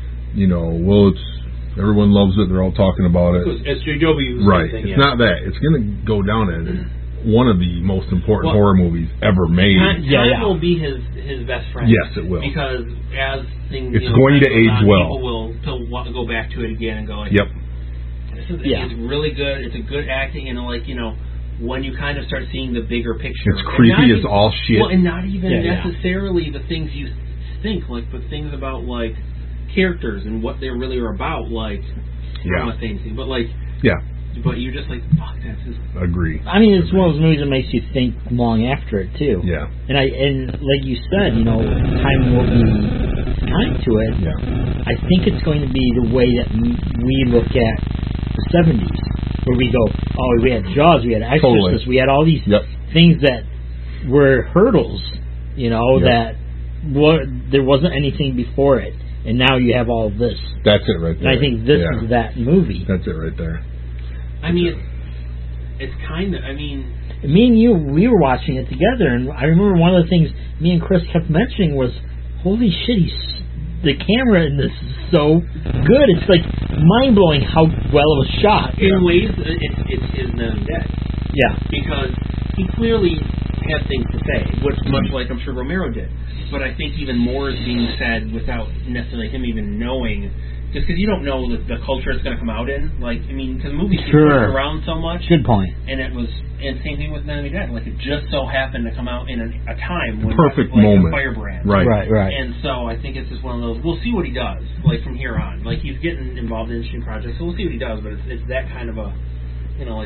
it's everyone loves it, they're all talking about it. SJW, right? Thing, it's not that. It's going to go down as one of the most important horror movies ever made. Time will be his best friend. Yes, it will. Because as things, it's going to age well. People will go back to it again and go like, yep. It's really good. It's a good acting, and when you kind of start seeing the bigger picture, it's creepy as all shit. Well, and not even necessarily the things you think, but things about like characters and what they really are about, like I'm not saying anything, but but you're just like, fuck, that's just agree. I mean, it's one of those movies that makes you think long after it too. Yeah. And like you said, time will be kind to it. Yeah. I think it's going to be the way that we look at the 70s, where we go, oh, we had Jaws, we had Exorcist, we had all these things that were hurdles, that there wasn't anything before it, and now you have all of this. That's it right there. And I think this is that movie. That's it right there. I mean, it's kind of, me and you, we were watching it together, and I remember one of the things me and Chris kept mentioning was, holy shit, the camera in this is so good. It's like mind-blowing how well it was shot. In ways, it's his known dead. Yeah. Because he clearly had things to say, which much like I'm sure Romero did. But I think even more is being said without necessarily him even knowing, just because you don't know the culture it's going to come out in. Because movies get pushed around so much. Good point. And same thing with None of Me Dead. Like, it just so happened to come out in a time when perfect a moment. firebrand. Right. And so I think it's just one of those. We'll see what he does. Like from here on, like he's getting involved in interesting projects, so we'll see what he does. But it's that kind of a, wow.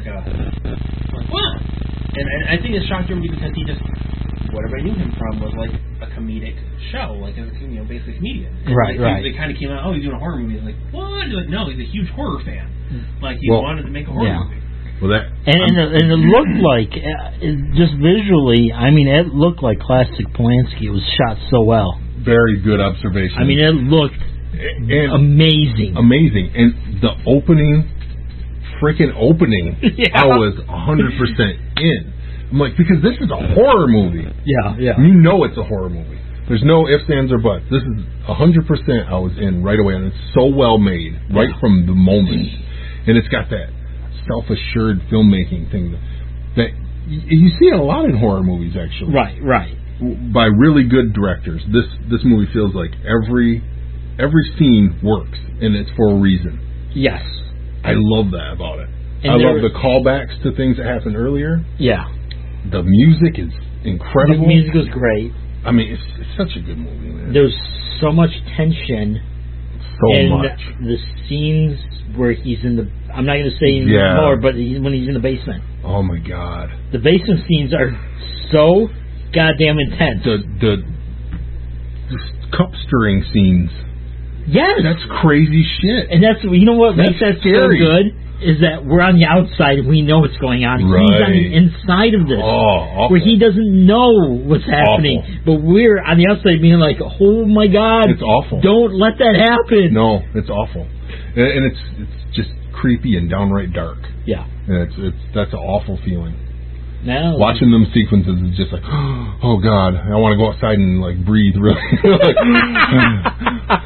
And I think it shocked everybody because he just, what everybody knew him from was like a comedic show, like a basically comedian. And They kind of came out, oh, he's doing a horror movie. He's like, what? You're like, no, he's a huge horror fan. Like he wanted to make a horror movie. Well, and it looked like, just visually, it looked like classic Polanski. It was shot so well. Very good observation. It looked amazing. Amazing. And the freaking opening, I was 100% in. I'm like, because this is a horror movie. Yeah. It's a horror movie. There's no ifs, ands, or buts. This is 100% I was in right away, and it's so well made right from the moment. And it's got that self-assured filmmaking thing that you see a lot in horror movies, actually. Right. By really good directors. This movie feels like every scene works, and it's for a reason. Yes. I love that about it. And I love the callbacks to things that happened earlier. Yeah. The music is incredible. The music was great. It's such a good movie, man. There's so much tension. Much. The scenes where he's in the... I'm not going to say more, but when he's in the basement. Oh, my God. The basement scenes are so goddamn intense. The cup stirring scenes. Yes. That's crazy shit. And that's what makes that scary. so good is that we're on the outside and we know what's going on. Right. He's on the inside of this. Oh, where he doesn't know what's happening. Awful. But we're on the outside being like, oh my God. It's awful. Don't let that happen. No, it's awful. And it's just creepy and downright dark. Yeah. And that's an awful feeling. No. Watching them sequences is just like, oh God, I want to go outside and like breathe really.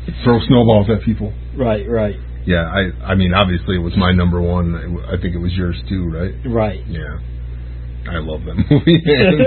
throw snowballs at people. Right. Yeah, I mean, obviously it was my number one. I think it was yours too, right? Right. Yeah. I love that movie.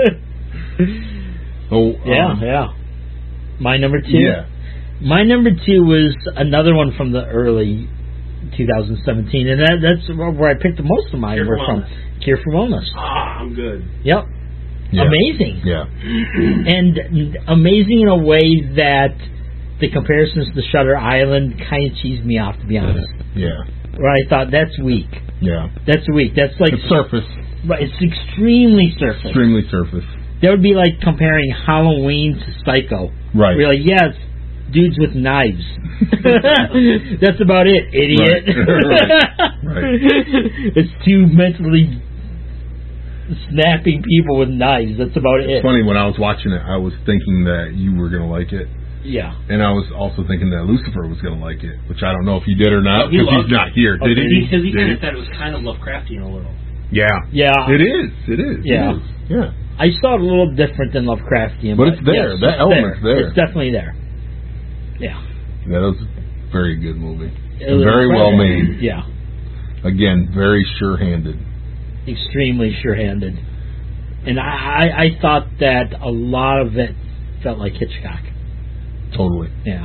Yeah. My number 2? Yeah. My number 2 was another one from the early 2017, and that's where I picked the most of mine were from. Cure for Wellness. I'm good. Yep. Yeah. Amazing. Yeah. And amazing in a way that the comparisons to Shutter Island kind of cheesed me off, to be honest. Yeah. Where I thought, that's weak. Yeah. That's weak. That's like... It's surface. Right, it's extremely surface. Extremely surface. That would be like comparing Halloween to Psycho. Right. We're like, yes, dudes with knives. That's about it, idiot. Right. It's two mentally snapping people with knives. That's about it. It's funny, when I was watching it, I was thinking that you were going to like it. Yeah. And I was also thinking that Lucifer was going to like it, which I don't know if he did or not, because he's not here. Did he? Because he kind of said it was kind of Lovecraftian a little. Yeah. Yeah. It is. Yeah. Yeah. I saw it a little different than Lovecraftian. But it's there. Yes, that element's there. It's definitely there. Yeah. That was a very good movie. It was Very well incredible. made. Yeah. Again, very sure-handed. Extremely sure-handed. And I thought that a lot of it felt like Hitchcock. Totally. Yeah.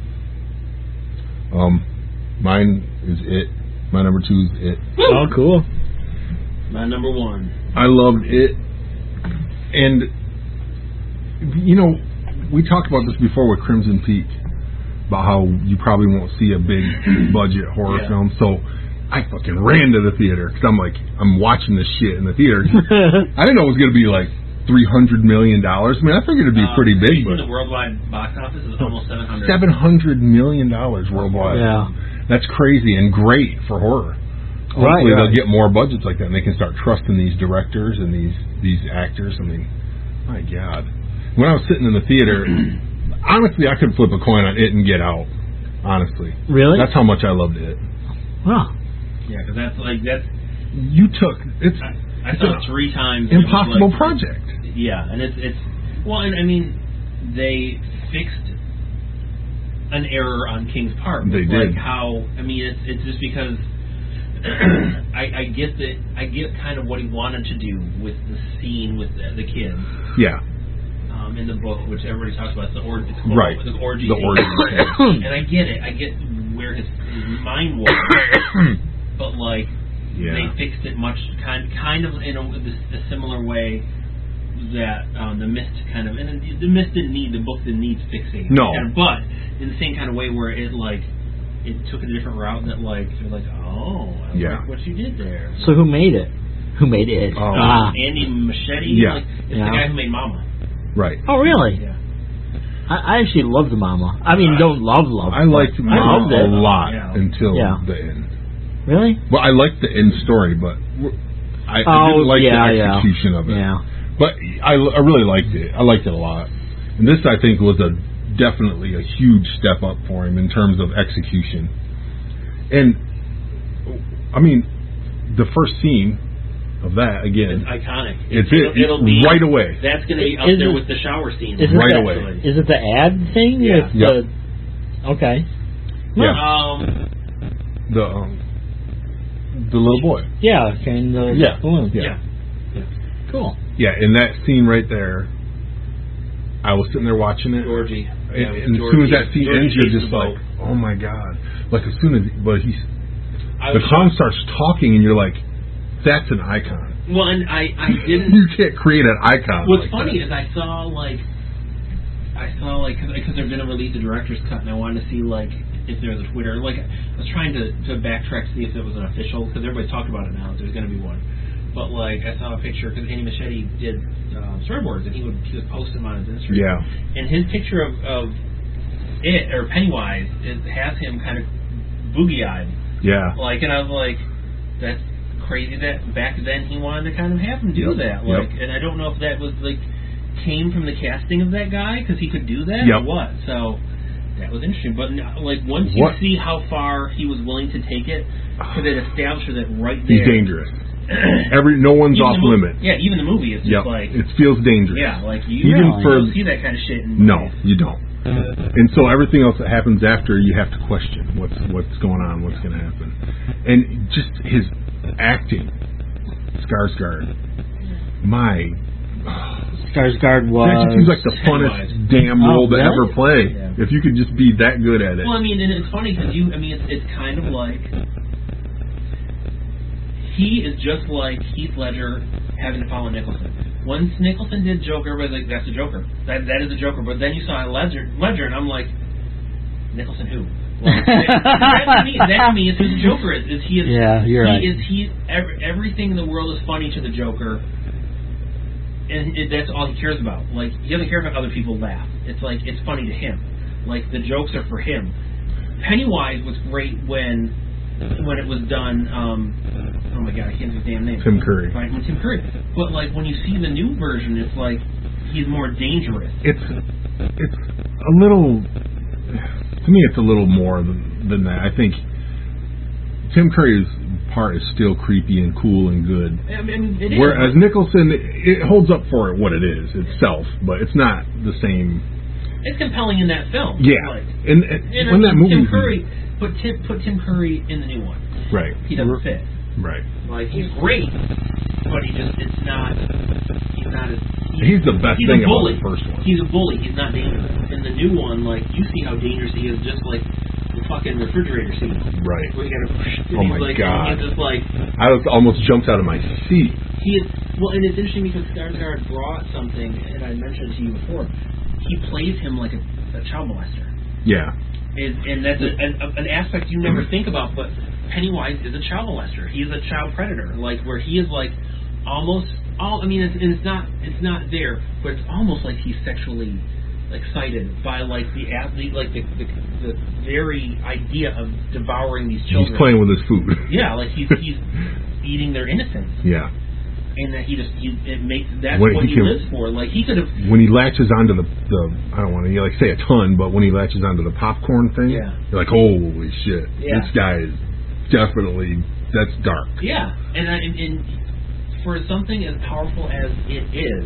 Mine is It. My number 2 is It. Oh, cool. My number 1. I loved It. And, you know, we talked about this before with Crimson Peak, about how you probably won't see a big budget horror film. So I fucking ran to the theater because I'm watching this shit in the theater. I didn't know it was going to be like $300 million. I mean, I figured it'd be pretty big. But the worldwide box office is almost $700. $700 million worldwide. Yeah. That's crazy and great for horror. Hopefully they'll get more budgets like that, and they can start trusting these directors and these actors. I mean, my God. When I was sitting in the theater, honestly, I could flip a coin on It and Get Out. Honestly. Really? That's how much I loved It. Wow. Yeah, because that's... I saw it 3 times. Impossible project. Yeah, and it's... Well, and I mean, they fixed an error on King's part. They did. Like how... I mean, it's just because... I get kind of what he wanted to do with the scene with the kids. Yeah. In the book, which everybody talks about, the orgy. Right. The orgy. The orgy. And I get it. I get where his mind was, but like they fixed it much kind of in a similar way that the Mist kind of, and the Mist didn't need, the book didn't need fixing. No. But in the same kind of way where it took a different route that they're like, oh, I like what you did there. So who made it? Who made it? Andy Machete. Yeah. It's the guy who made Mama. Right. Oh, really? Yeah. I actually loved Mama. I mean, don't love. I liked Mama a lot until the end. Really? Well, I liked the end story, but I didn't like the execution of it. Yeah. But I really liked it. I liked it a lot. And this, I think, was definitely a huge step up for him in terms of execution. And, I mean, the first scene of that, again, it's iconic. It'll be right away. That's going to be up there with the shower scene. Right away. Is it the ad thing? Yeah. Okay. Yeah. The little boy. Yeah. And the balloon. Yeah. Cool. Yeah, in that scene right there, I was sitting there watching it. Georgie. And as soon as that scene ends, you're just like, oh my God. Like, as soon as, the clown starts talking, and you're like, that's an icon. Well, and I didn't... You can't create an icon. What's funny is I saw because they're going to release the director's cut, and I wanted to see, if there was a Twitter. I was trying to backtrack to see if it was an official, because everybody's talking about it now, there's going to be one. But, I saw a picture, because Andy Machete did storyboards, and he would post them on his Instagram. Yeah. And his picture of it, or Pennywise, has him kind of boogie-eyed. Yeah. And I was like, that's crazy that back then he wanted to kind of have him do that. And I don't know if that was, came from the casting of that guy, because he could do that, or what. So, that was interesting. But, once you see how far he was willing to take it, because it establishes it right there. He's dangerous. No one's off limit. Yeah, even the movie is just it feels dangerous. Yeah, you don't see that kind of shit in movies. No, you don't. And so everything else that happens after, you have to question what's going on, what's going to happen. And just his acting, Skarsgård, Skarsgård was... That just seems like the funnest damn role to ever play. Yeah. If you could just be that good at it. Well, I mean, and it's funny because it's kind of like he is just like Heath Ledger having to follow Nicholson. Once Nicholson did Joker, everybody's like, that's the Joker. That is the Joker. But then you saw Ledger, and I'm like, Nicholson who? Like, that to me is who the Joker is. He is you're right. Everything in the world is funny to the Joker. And that's all he cares about. Like, he doesn't care if other people laugh. It's like, it's funny to him. Like, the jokes are for him. Pennywise was great when it was done, oh my god, I can't think of his damn name. Tim Curry. Right, when Tim Curry. But, like, when you see the new version, it's like, he's more dangerous. It's a little, to me, it's a little more than that. I think Tim Curry's part is still creepy and cool and good. I mean, it is. Whereas Nicholson, it holds up for what it is itself, but it's not the same. It's compelling in that film. Yeah, like, and when that movie, Tim Curry, put Tim Curry in the new one. Right. He doesn't fit. Right. Like, he's great, but he's not he's the best thing about the first one. He's a bully. He's not dangerous. In the new one, like, you see how dangerous he is, just like the fucking refrigerator scene. Right. Where you gotta, oh my like, god. He's just like, I almost jumped out of my seat. He is, well, and it's interesting because Skarsgård brought something, and I mentioned to you before. He plays him like a child molester. Yeah. And that's an aspect you never think about, but Pennywise is a child molester. He is a child predator, like, where he is like almost all. I mean, it's not there, but it's almost like he's sexually excited by like the athlete, like the very idea of devouring these children. He's playing with his food. Yeah, like he's eating their innocence. Yeah. And that that's what he lives for. Like, he could have, when he latches onto the I don't want to say a ton, but when he latches onto the popcorn thing, yeah, you're like, holy shit, yeah, this guy is definitely, that's dark. Yeah, and for something as powerful as it is,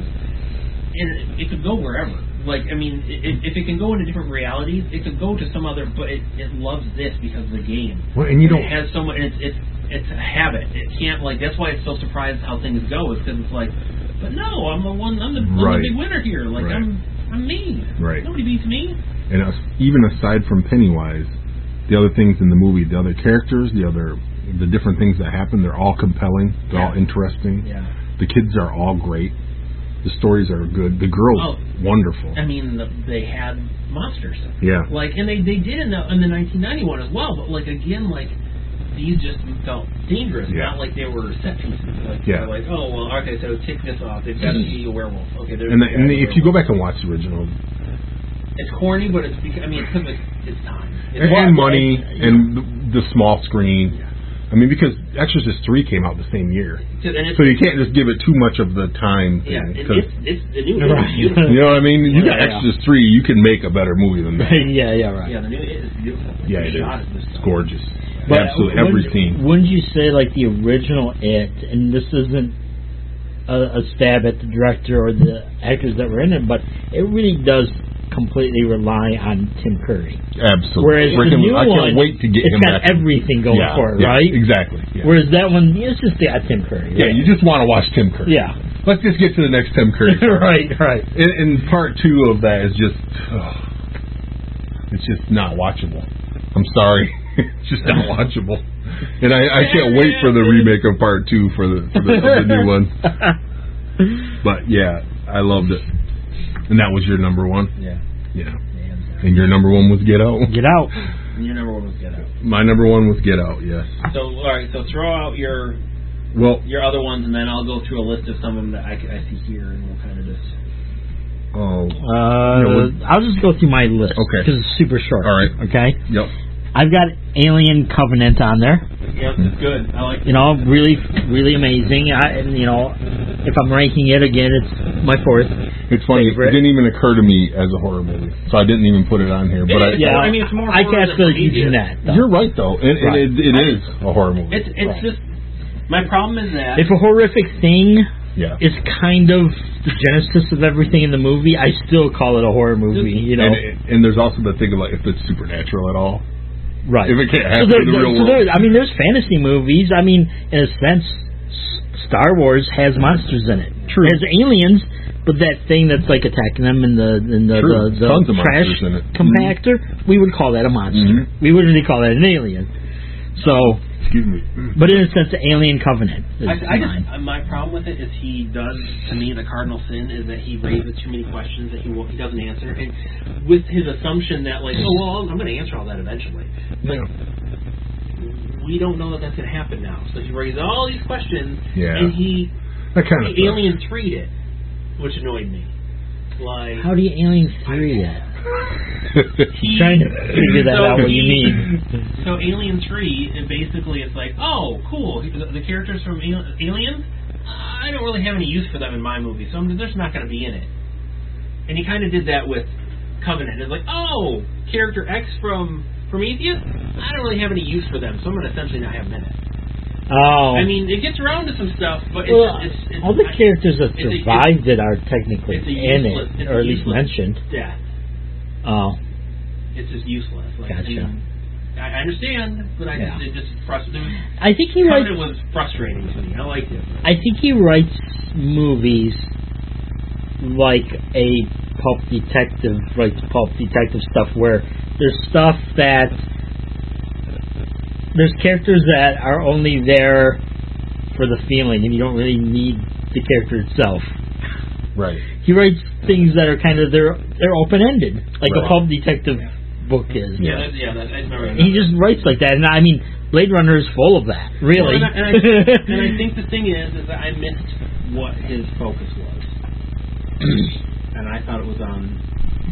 and it could go wherever. Like, I mean, if it can go into different realities, it could go to some other, but it loves this because of the game. Well, and you don't. It has so much. It's a habit. It can't, like, that's why it's so surprised how things go. Is because it's like, but no, I'm the big winner here. Like, right. I'm me. Right. Nobody beats me. And even aside from Pennywise, the other things in the movie, the other characters, the different things that happen, they're all compelling. They're all interesting. Yeah. The kids are all great. The stories are good. The girl's wonderful. I mean, they had monsters. Yeah. Like, and they did in the 1991 as well. But, like, again, like, these just felt dangerous, not like they were set pieces. Like, yeah. Like, oh, well, okay, so take this off. They've got to be a werewolf. Okay, and if you go back and watch the original, it's corny, but it's because, I mean, it's because it's time. And money and the small screen. Yeah. I mean, because Exorcist 3 came out the same year, so you can't just give it too much of the time thing. Yeah, it's the new beautiful. You know what I mean? You got Exorcist 3, you can make a better movie than that. Yeah, right. Yeah, the new is beautiful. Yeah, it is. It's gorgeous. But absolutely, every scene. Wouldn't you say, like, the original It, and this isn't a stab at the director or the actors that were in it, but it really does completely rely on Tim Curry. Absolutely. Whereas the new I one, can't wait to get it's got everything going for it, right? Exactly. Yeah. Whereas that one, it's just got Tim Curry. Right? Yeah, you just want to watch Tim Curry. Yeah. Let's just get to the next Tim Curry. Right. And part 2 of that is just, it's just not watchable. I'm sorry. It's just not watchable. And I can't wait for the remake of part 2 for the new one. But yeah, I loved it. And that was your number 1? Yeah. And your number 1 was Get Out? Get Out. And your number 1 was Get Out. My number 1 was Get Out, yes. So, alright, so throw out your other ones, and then I'll go through a list of some of them that I see here, and we'll kind of just... I'll just go through my list. Okay. Because it's super short. All right. Okay? Yep. I've got Alien Covenant on there. Yep, it's good. I like it. Really, really amazing. If I'm ranking it again, it's my 4th. It's funny. favorite. It didn't even occur to me as a horror movie, so I didn't even put it on here. But I mean, it's more. I can't feel that. You're right, though. It is a horror movie. It's just my problem is that if a horrific thing is kind of the genesis of everything in the movie, I still call it a horror movie. You know, and there's also the thing of like if it's supernatural at all, right? If it can't happen in the real world. I mean, there's fantasy movies. I mean, in a sense, Star Wars has monsters in it. True. It has aliens, but that thing that's like attacking them in the Tons of trash monsters in it. compactor, we would call that a monster. We wouldn't really call that an alien. So, excuse me. but in a sense, the Alien Covenant. Is my problem with it is he does, to me, the cardinal sin is that he raises too many questions that he doesn't answer, and with his assumption that like, oh well, I'm going to answer all that eventually. But we don't know that that's going to happen now. So he raises all these questions, and he Alien 3'd it, which annoyed me. Like, how do you Alien 3 it? Trying to figure that out what you mean. So Alien 3, and basically it's like, oh, cool, the characters from Aliens, I don't really have any use for them in my movie, so they're just not going to be in it. And he kind of did that with Covenant. It's like, oh, character X from Prometheus, I don't really have any use for them, so I'm going to essentially not have them in it. Oh. I mean, it gets around to some stuff, but it's all the characters that survived it are technically in it, or at least mentioned. Death. Oh. It's just useless. Like, Gotcha. I understand, but it just frustrated. I think he writes. It was frustrating to me. I liked it. I think he writes movies like a pulp detective writes pulp detective stuff, where there's stuff that. There's characters that are only there for the feeling, and you don't really need the character itself. Right. He writes things that are kind of they're open ended, like a pulp detective book is. Yeah, I remember. He just writes like that, and I mean, Blade Runner is full of that, really. Well, and I think the thing is that I missed what his focus was, and I thought it was on.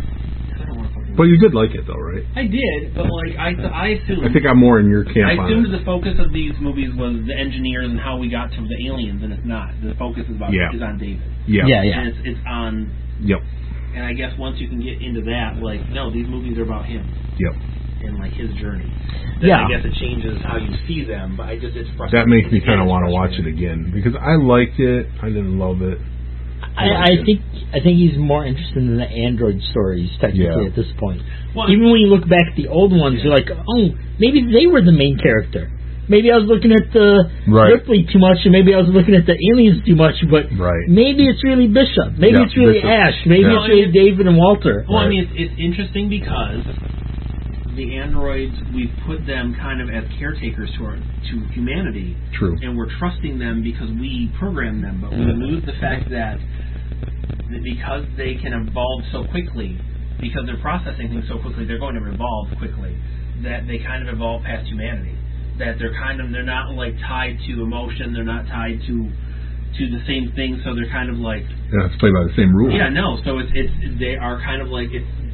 But you did like it, though, right? I did, but like I assumed. I think I'm more in your camp. I assumed the focus of these movies was the engineers and how we got to the aliens, and it's not. The focus is on David. Yeah. And it's on. Yep. And I guess once you can get into that, like, no, these movies are about him. Yep. And like his journey. Then I guess it changes how you see them, but it's frustrating. That makes me kind of want to watch it again because I liked it. I didn't love it. I think he's more interested in the Android stories technically at this point. Well, even when you look back at the old ones, you're like, oh, maybe they were the main character. Maybe I was looking at the Ripley too much, and maybe I was looking at the aliens too much. But maybe it's really Bishop. Maybe it's really Ash. Maybe it's really David and Walter. Well, I mean, it's interesting because the androids, we've put them kind of as caretakers to humanity. True. And we're trusting them because we program them, but we lose the fact that because they can evolve so quickly, because they're processing things so quickly, they're going to evolve quickly, that they kind of evolve past humanity. That they're not like tied to emotion, they're not tied to the same thing, so they're kind of like... Yeah, it's played by the same rules. Yeah, no, so they are kind of like,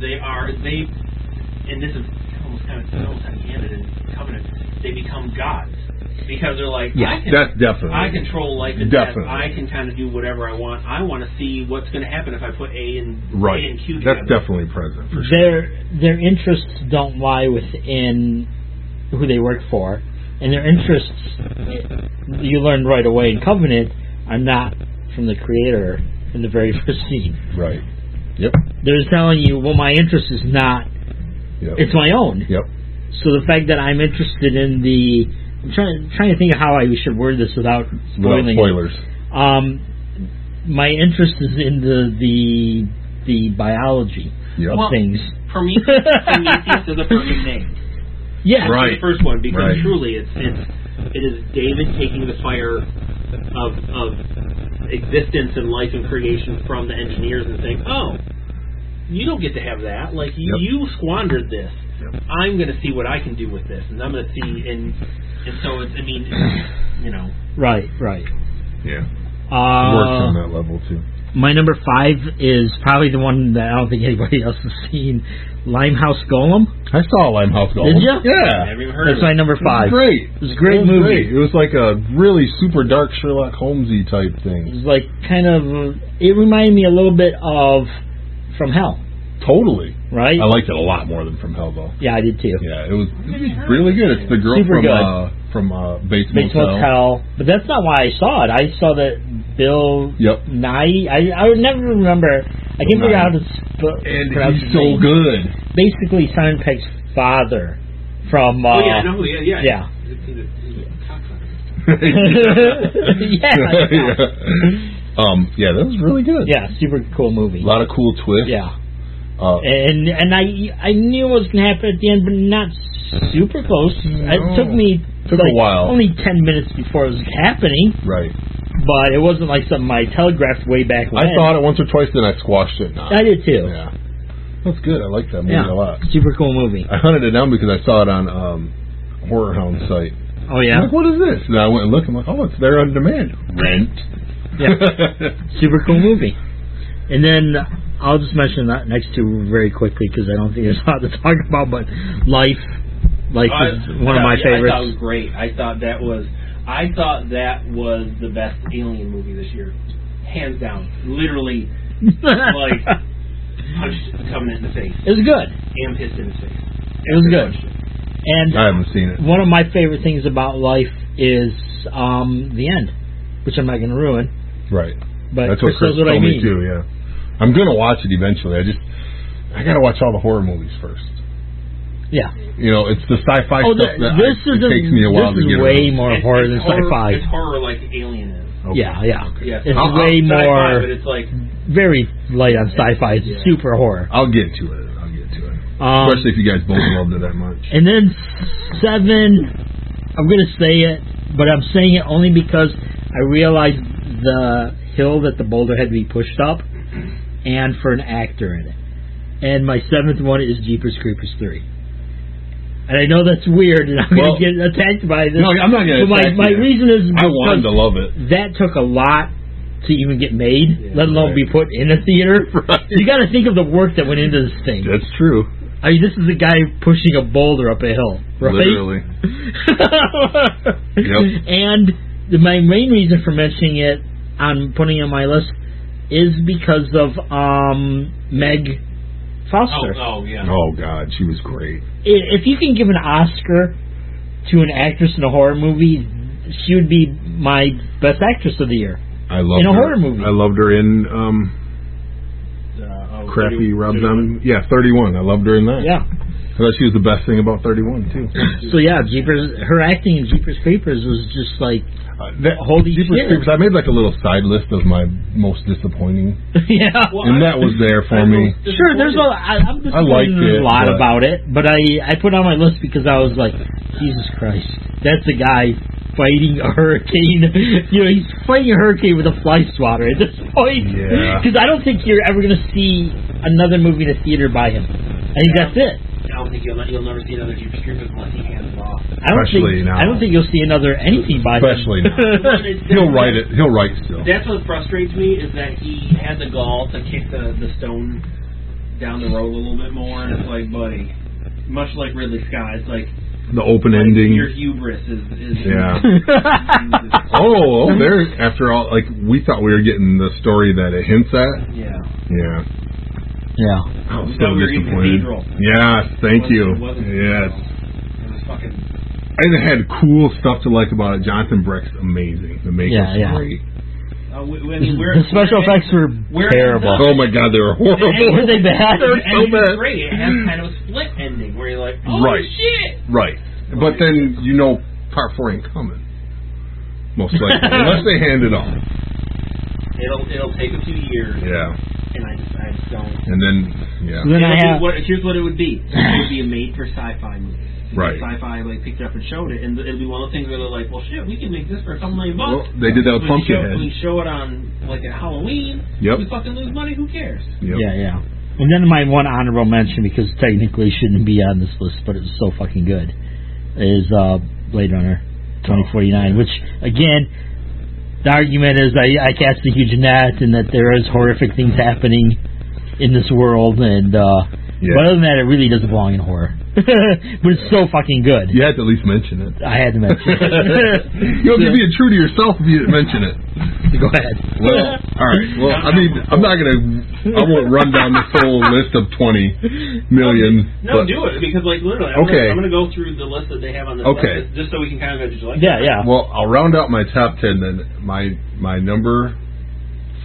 and this is almost kind of handed in Covenant, they become gods. Because they're like, that's definitely. I control life and death. I can kind of do whatever I want. I want to see what's going to happen if I put A and Q together. That's definitely present. For sure. Their interests don't lie within who they work for, and their interests, you learn right away in Covenant, are not from the creator in the very first scene. Right. Yep. They're telling you, well, my interest is not. It's my own. Yep. So the fact that I'm interested in the. I'm trying to think of how I should word this without spoiling. Spoilers. My interest is in the biology of things. Prometheus is a perfect name. Yeah, right. The first one, because truly it is David taking the fire of existence and life and creation from the engineers and saying, "Oh, you don't get to have that. Like you squandered this. I'm going to see what I can do with this, and I'm going to see." And so it's, Right. Yeah. Works on that level too. My number 5 is probably the one that I don't think anybody else has seen. Limehouse Golem. I saw Limehouse Golem. Did you? Yeah. That's my number 5. It was great. It was a great movie. Great. It was like a really super dark Sherlock Holmesy type thing. It was like it reminded me a little bit of From Hell. Totally. Right? I liked it a lot more than From Hell, though. Yeah, I did too. Yeah, it was really good. It's the girl from Bates Motel. But that's not why I saw it. I saw that Bill Yep. Nye. I would never remember. I can't figure out how to And pronounce he's his so name. good. Basically, Simon Pegg's father from. Oh yeah, I know who he is. Yeah. Yeah. He's a cocksucker. Yeah, that was really good. Yeah, super cool movie. A lot of cool twists. Yeah. And I knew what was going to happen at the end, but not super close. It took me a while. Only 10 minutes before it was happening. Right. But it wasn't like something I telegraphed way back when. I thought it once or twice, then I squashed it. I did too. Yeah. That's good. I like that movie a lot. Super cool movie. I hunted it down because I saw it on Horror Hound site. Oh, yeah? I'm like, what is this? And I went and looked. I'm like, oh, it's there on demand. Rent. Yeah. Super cool movie. And then I'll just mention that next two very quickly because I don't think there's a lot to talk about, but Life. Life is one of my favorites. I thought it was great. I thought that was the best Alien movie this year. Hands down. Literally, like, punched the Covenant in the face. It was good. And pissed in his face. It was good. And I haven't seen it. One of my favorite things about Life is the end, which I'm not going to ruin. Right. But that's what Chris knows what told I mean. me too. Yeah. I'm gonna watch it eventually. I gotta watch all the horror movies first. Yeah. You know, it's the sci-fi stuff that it takes me a while to get way around. more horror than sci-fi. It's horror like Alien is. Okay. Yeah. Okay. Yeah, it's way more. But it's like very light on sci-fi. It's super horror. I'll get to it. Especially if you guys both loved it that much. And then 7, I'm going to say it, but I'm saying it only because I realized the hill that the boulder had to be pushed up and for an actor in it. And my 7th one is Jeepers Creepers 3. And I know that's weird, and I'm going to get attacked by this. No, I'm not going to attack my reason is I wanted to love it. That took a lot to even get made, let alone be put in a theater. Right. You got to think of the work that went into this thing. That's true. I mean, this is a guy pushing a boulder up a hill, right? Literally. Yep. And my main reason for mentioning it, on putting it on my list, is because of Meg Foster. Oh, yeah. Oh, God, she was great. If you can give an Oscar to an actress in a horror movie, she would be my best actress of the year. I loved in a her. horror movie. I loved her in crappy Rob Zombie. Yeah, 31. I loved her in that. Yeah. I thought she was the best thing about 31 too. So yeah, her acting in Jeepers Creepers was just like holy Jeepers shit. Creepers. I made like a little side list of my most disappointing. Yeah, and that was there for me. Sure, there's I'm disappointed a lot about it, but I put it on my list because I was like, Jesus Christ, that's a guy fighting a hurricane. You know, he's fighting a hurricane with a fly swatter at this point. Yeah. Because I don't think you're ever going to see another movie in a theater by him. I think that's it. I don't think you'll never see another Jeepers Creepers unless he hands it off. I don't think you'll see another anything by him. Especially now. He'll write it. He'll write still. That's what frustrates me is that he had the gall to kick the stone down the road a little bit more, and it's like, buddy, much like Ridley Scott, it's like the open ending. Your hubris is yeah. There. After all, like we thought we were getting the story that it hints at. Yeah. Yeah. Yeah. I was so disappointed. Yes, thank you. Yes. It was fucking. And it had cool stuff to like about it. Jonathan Brecht's amazing. The makeup's great. The special effects were terrible. Oh my God, they were horrible. Were they bad? They were so bad. Great. It has kind of a split ending where you're like, oh shit. Right. But then you know part 4 ain't coming. Most likely, unless they hand it off. It'll take a few years. Yeah. And I just don't. And then, yeah. Then here's what it would be. It would be a made for sci-fi movie. Right. Sci-fi picked it up and showed it, and it'll be one of those things where they're like, well, shit, we can make this for a couple $1 million. Well, they did that with Pumpkinhead. We show it on like at Halloween. Yep. We fucking lose money. Who cares? Yep. Yeah. And then my one honorable mention, because technically shouldn't be on this list, but it was so fucking good, is Blade Runner 2049, which again, the argument is I cast a huge net and that there is horrific things happening in this world, and but other than that, it really doesn't belong in horror. But it's so fucking good. You had to at least mention it. I had to mention it. You'll be true to yourself if you didn't mention it. Go ahead. Well, all right. Well, I mean, I won't run down this whole list of 20 million. No, do it, because like literally, I'm going to go through the list that they have on this list, just so we can kind of just like. Yeah. Well, I'll round out my top 10 then. My number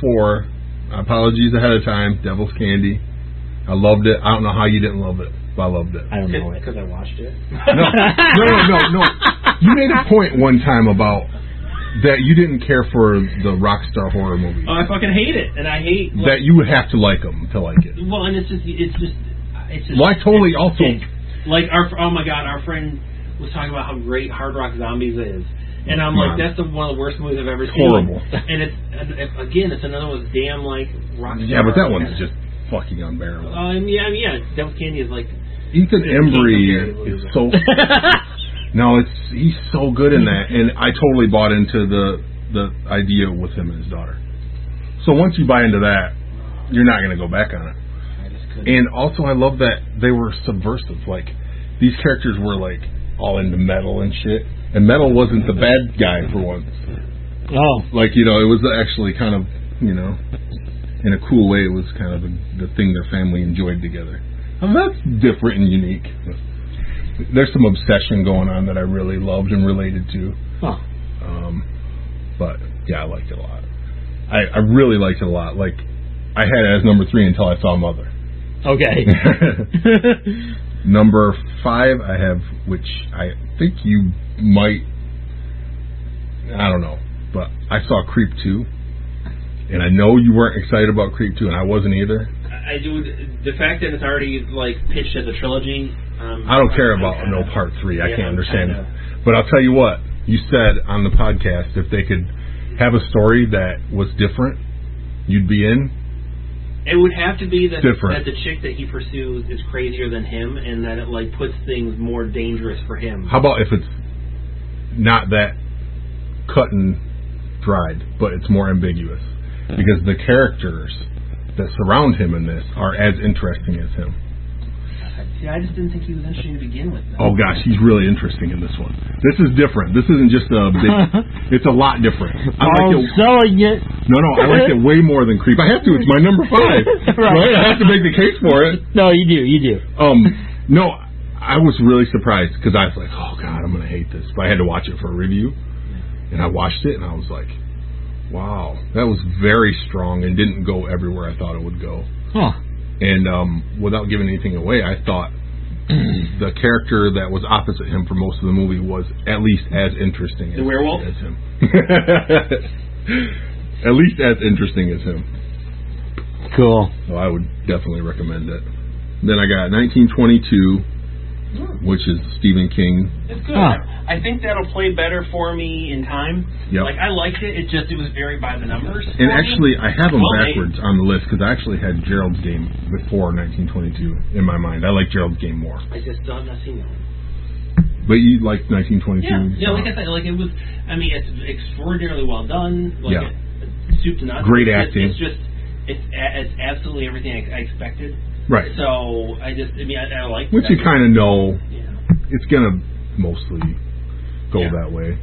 4. Apologies ahead of time. Devil's Candy. I loved it. I don't know how you didn't love it, but I loved it. I don't know it. Because I watched it. No. You made a point one time about that you didn't care for the Rockstar horror movies. Oh, I fucking hate it, and I hate that you would have to like them to like it. Well, and it's just. Well, I totally also like oh my god, our friend was talking about how great Hard Rock Zombies is, and I'm like, that's one of the worst movies I've ever seen. Horrible. And it's another one of those damn like Rockstar. Yeah, but that one's just fucking unbearable. Yeah. Devil's Candy is like. Ethan Embry is so. No, he's so good in that, and I totally bought into the idea with him and his daughter. So once you buy into that, you're not going to go back on it. And also, I love that they were subversive. Like, these characters were like all into metal and shit, and metal wasn't the bad guy for once. Oh, like it was actually kind of in a cool way. It was kind of the thing their family enjoyed together. I mean, that's different and unique. There's some obsession going on that I really loved and related to. Huh. But yeah, I liked it a lot. I really liked it a lot. Like, I had it as number 3 until I saw Mother. Okay. Number 5 I have, which I think you might, I don't know, but I saw Creep 2, and I know you weren't excited about Creep 2, and I wasn't either. I do. The fact that it's already like pitched as a trilogy. I don't care about no part 3. I can't understand it. But I'll tell you what, you said on the podcast if they could have a story that was different, you'd be in. It would have to be that different. That the chick that he pursues is crazier than him, and that it like puts things more dangerous for him. How about if it's not that cut and dried, but it's more ambiguous? Because the characters that surround him in this are as interesting as him. See, I just didn't think he was interesting to begin with. Oh gosh, he's really interesting in this one. This is different. This isn't just a big. It's a lot different. I selling it. No, I like it way more than Creep. I have to. It's my number 5. right? I have to make the case for it. No, you do. No, I was really surprised because I was like, oh god, I'm gonna hate this. But I had to watch it for a review, and I watched it, and I was like, wow, that was very strong and didn't go everywhere I thought it would go. Huh. And without giving anything away, I thought the character that was opposite him for most of the movie was at least as interesting the werewolf? As him. At least as interesting as him. Cool. So I would definitely recommend it. Then I got 1922, which is Stephen King. It's good. I think that'll play better for me in time. Yep. Like, I liked it. It was very by the numbers. And actually, I have them backwards on the list because I actually had Gerald's Game before 1922 in my mind. I like Gerald's Game more. I just don't have seen that one. But you liked 1922? Yeah, like I said, like it was. I mean, it's extraordinarily well done. Like soup to nuts. Great acting. It's absolutely everything I expected. Right. So I like. Which you kind of know. Yeah. It's gonna mostly go that way.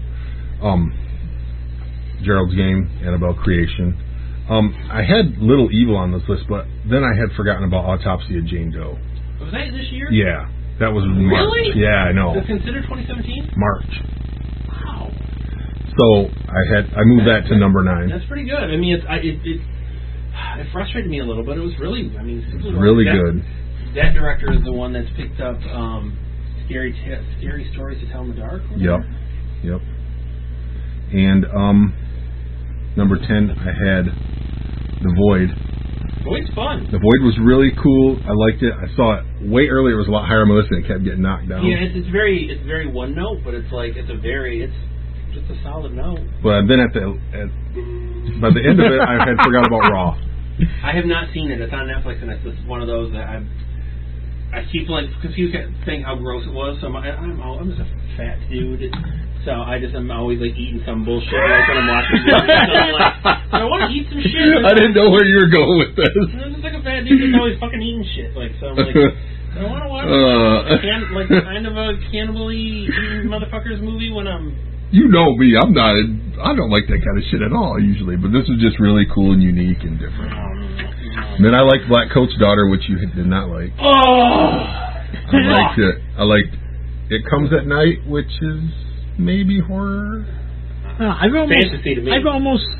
Gerald's Game, Annabelle Creation. I had Little Evil on this list, but then I had forgotten about Autopsy of Jane Doe. Was that this year? Yeah, that was March. Really? Yeah, I know. Was it considered 2017? March. Wow. So I moved that to number 9. That's pretty good. I mean, it frustrated me a little, but it was really, really good. That director is the one that's picked up Scary Stories to Tell in the Dark. Yep. And number 10, I had The Void. Void's fun. The Void was really cool. I liked it. I saw it way earlier. It was a lot higher on my list, and it kept getting knocked down. Yeah, it's very one note, but it's just a solid note. But then by the end of it, I had forgot about Raw. I have not seen it. It's on Netflix, and it's just one of those that I keep because he was saying how gross it was. So I'm just a fat dude. So I'm always like eating some bullshit like when I'm watching it. So I want to eat some shit. I didn't know where you were going with this. I'm just like a fat dude that's always fucking eating shit. Like, so I'm like, I want to watch kind of a cannibal-y eating motherfuckers movie when I'm. You know me. I don't like that kind of shit at all usually, but this was just really cool and unique and different. And then I liked Black Coat's Daughter, which you did not like. Oh! I liked it. I liked It Comes at Night, which is maybe horror. Fantasy to me. I've almost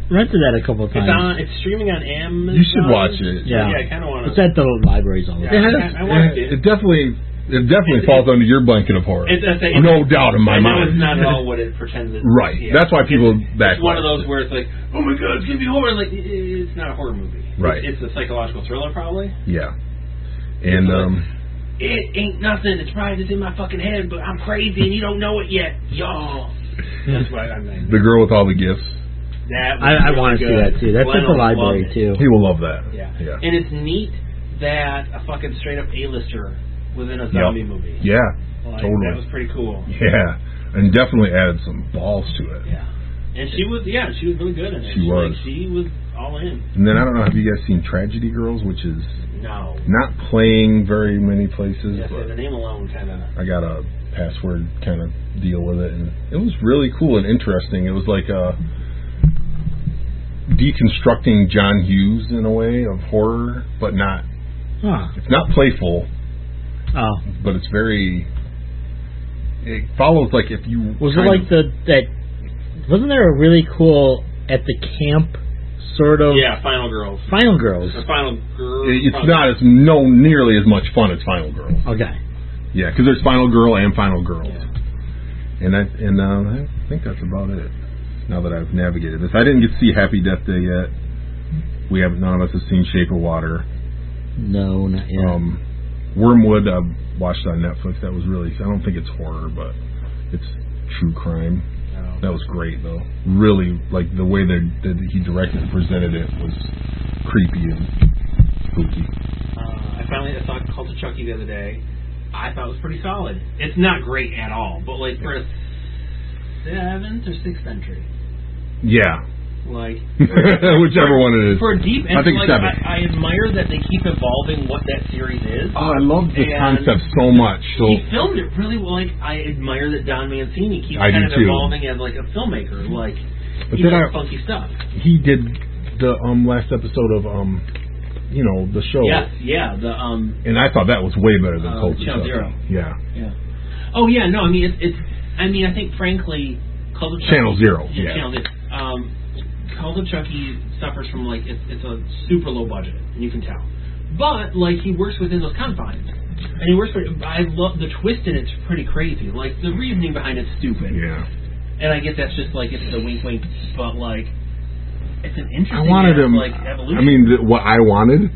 rented that a couple of times. It's streaming on Amazon. You should watch it. Yeah, I kind of want to. It's at the libraries all the time. I watched it. It definitely falls under your blanket of horror. No doubt in my mind. It's not at all what it pretends it is. Right. Yeah. That's why people It's back. one of those where it's like, oh my god, it's gonna be horror. Like, it's not a horror movie. Right. It's a psychological thriller, probably. Yeah. And it ain't nothing. It's probably just in my fucking head, but I'm crazy and you don't know it yet, y'all. That's why I'm like, the girl with all the gifts. I want to see that too. That's at the library too. He will love that. Yeah. Yeah. And it's neat that a fucking straight up A-lister was in a zombie movie. Yeah. Like, totally. That was pretty cool. Yeah. And definitely added some balls to it. Yeah. And she was really good in it. She was. She was all in. And then I don't know, have you guys seen Tragedy Girls, which is No. not playing very many places, Yeah, but the name alone kind of. I got a password kind of deal with it, and it was really cool and interesting. It was like deconstructing John Hughes in a way of horror, but not. It's not playful. Oh. But it's very. It follows like if you was it like that? Wasn't there a really cool at the camp sort of? Yeah, Final Girls. Final Girls. The Final Girls. It's not as nearly as much fun as Final Girls. Okay. Yeah, because there's Final Girl and Final Girls. Yeah. And I think that's about it. Now that I've navigated this, I didn't get to see Happy Death Day yet. None of us have seen Shape of Water. No, not yet. Wormwood, I watched on Netflix. That was really, I don't think it's horror, but it's true crime. Oh. That was great, though. Really, like, the way that he directed and presented it was creepy and spooky. I finally saw Cult of Chucky the other day. I thought it was pretty solid. It's not great at all, but, like, for a 7th or 6th entry. Yeah. Like, whichever one it is. For a deep entry, I think like, 7. I admire that they keep evolving what that series is. Oh, I love the concept so much. So he filmed it really well. Like, I admire that Don Mancini keeps kind of evolving as like a filmmaker. Like, he does funky stuff. He did the last episode of the show. Yes, yeah, and I thought that was way better than Cult of Chucky. Zero. Yeah. Oh yeah, no, I mean it's. I mean, I think frankly, Cult of Chucky. Channel Zero. Yeah. Channel Zero. Cult of Chucky suffers from like it's a super low budget, and you can tell. But like he works within those confines, and he works. I love the twist in it's pretty crazy. Like the reasoning behind it's stupid. Yeah. And I guess that's just like it's the wink wink, but like it's an interesting. I wanted him. Like evolution. I mean, what I wanted.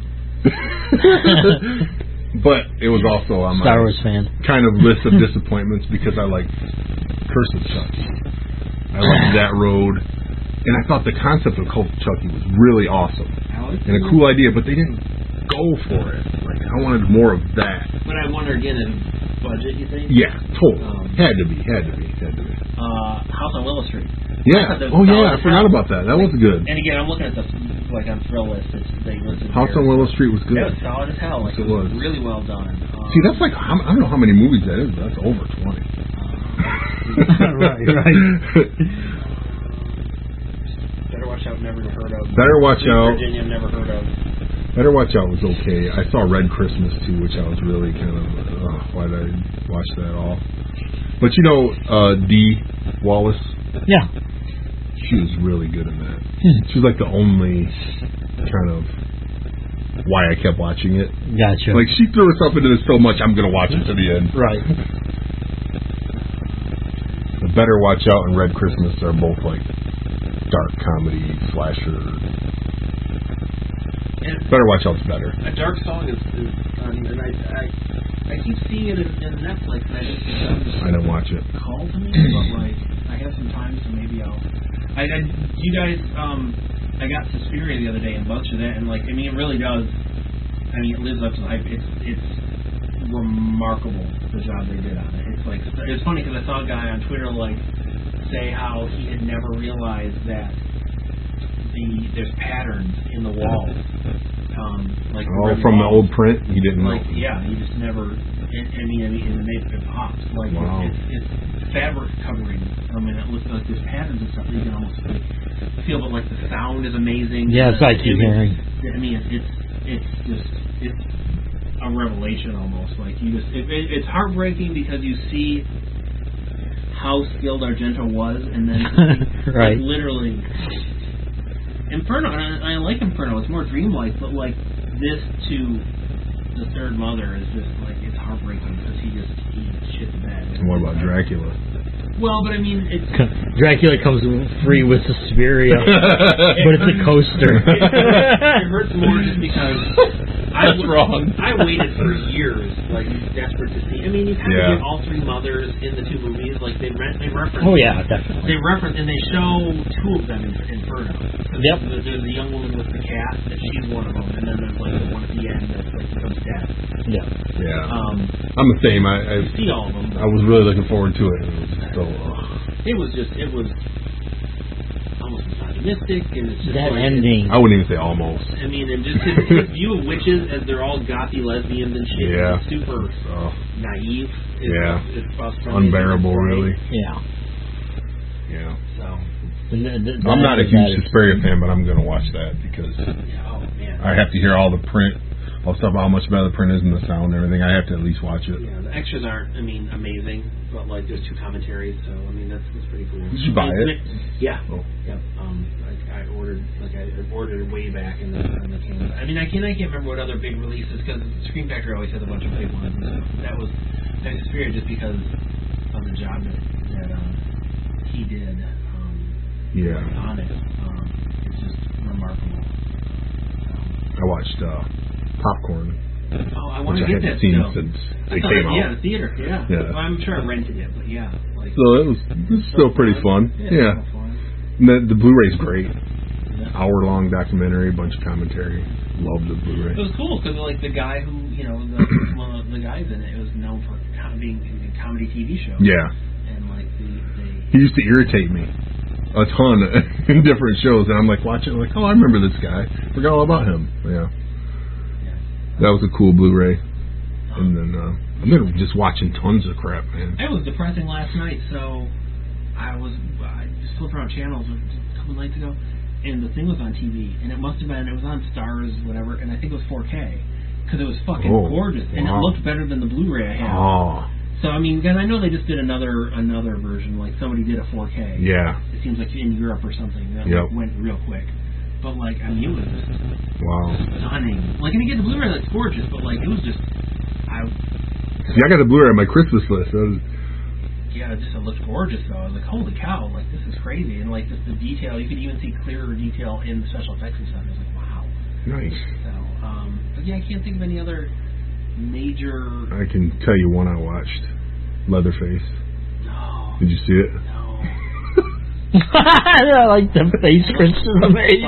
But it was also on my Star Wars fan kind of list of disappointments because I like Curse of Chucky. I liked that road. And I thought the concept of Cult of Chucky was really awesome and a cool idea, but they didn't go for it. Like I wanted more of that. But I wonder again, in budget, you think? Yeah, totally. Had to be. House on Willow Street. Yeah. Oh yeah, I forgot about that. That was good. And again, I'm looking at the like on Thrill List. They listed House on Willow Street was good. That was solid as hell. Like, it was really well done. See, that's like I don't know how many movies that is, but that's over 20. Right. Better Watch Out, never heard of. Better Watch Out. Virginia, never heard of. Better Watch Out was okay. I saw Red Christmas too, which I was really kind of why did I watch that all? But Dee Wallace. Yeah. She was really good in that. She was like the only kind of why I kept watching it. Gotcha. Like she threw herself into this so much, I'm gonna watch it to the end. Right. The Better Watch Out and Red Christmas are both like dark comedy slasher. And Better Watch Out's better. A Dark Song is and I keep seeing it in Netflix, and I didn't watch it. Call to me, but like I have some time, so maybe I'll. You guys, I got Suspiria the other day and bunch of that, and like I mean, it really does. I mean, it lives up to the hype. It's remarkable the job they did on it. It's like it's funny because I saw a guy on Twitter like say how he had never realized that there's patterns in the walls. Like from the old print, he didn't like know. Yeah, he just never. I mean, and it pops like wow. it's fabric covering. I mean, it looks like there's patterns and stuff that you can almost like, feel, but like the sound is amazing. Yeah, it's like you're hearing. I mean, it's a revelation almost. Like you just, it's heartbreaking because you see how skilled Argento was, and then right. like, literally Inferno, and I like Inferno. It's more dreamlike, but like this to the third mother is just like it's heartbreaking because he shit the bed. And what about Dracula? Well, but I mean, it's Dracula comes free with Suspiria, but it's a coaster. It hurts more just because That's wrong. I waited for years, like desperate to see. I mean, you kind of get all three mothers in the two movies. Like they reference. Oh yeah, definitely. They reference and they show two of them in Inferno. Yep. There's the young woman with the cat, that she's one of them, and then there's like the one at the end that like becomes dead. Yeah. Yeah. I'm the same. I see all of them. I was really looking forward to it. It was It was almost misogynistic, and it's just that like, ending. I wouldn't even say almost. I mean, and just his view of witches as they're all gothy lesbians and shit. Yeah. Is super naive. It's unbearable, really. Yeah. Yeah. So. I'm not a huge Suspiria fan, but I'm going to watch that because I have to hear all the print, all stuff, how much better the print is and the sound and everything. I have to at least watch it. Yeah, the extras aren't, amazing, but like there's 2 commentaries, so I mean that's pretty cool. Did you buy it? Yeah. Oh. Yeah. I ordered it way back in the can. I mean, I can't remember what other big releases because Scream Factory always has a bunch of big ones. That was Suspiria just because of the job that he did. On it. It's just remarkable. I watched Popcorn. Oh, I want to get that seen still. since it came out. Yeah, the theater. Yeah. Well, I'm sure I rented it, but yeah. Like, so it was still pretty fun. Yeah. And the Blu-ray's great. Hour-long documentary, a bunch of commentary. Love the Blu-ray. It was cool because like the guy who one of the guys in it was known for being in a comedy TV show. Yeah. And like he used to irritate me a ton in different shows, and I'm like watching, like, oh, I remember this guy. Forgot all about him. Yeah. That was a cool Blu-ray. And then I've been just watching tons of crap, man. It was depressing last night, so I just flipped around channels a couple nights ago, and the thing was on TV, and it was on Stars, whatever, and I think it was 4K because it was fucking gorgeous, and it looked better than the Blu-ray I had. Oh. So I mean, because I know they just did another version, like somebody did a 4K. Yeah. It seems like in Europe or something that went real quick. But like, I mean, it was just stunning. Like, and again, the Blu-ray looks gorgeous, but like, it was just I got the Blu-ray on my Christmas list. It looked gorgeous though. I was like, holy cow, like this is crazy, and like just the detail. You could even see clearer detail in the special effects and stuff. I was like, wow. Nice. So, but yeah, I can't think of any other major. I can tell you one I watched, Leatherface. No. Did you see it? No. I like the face Christian made.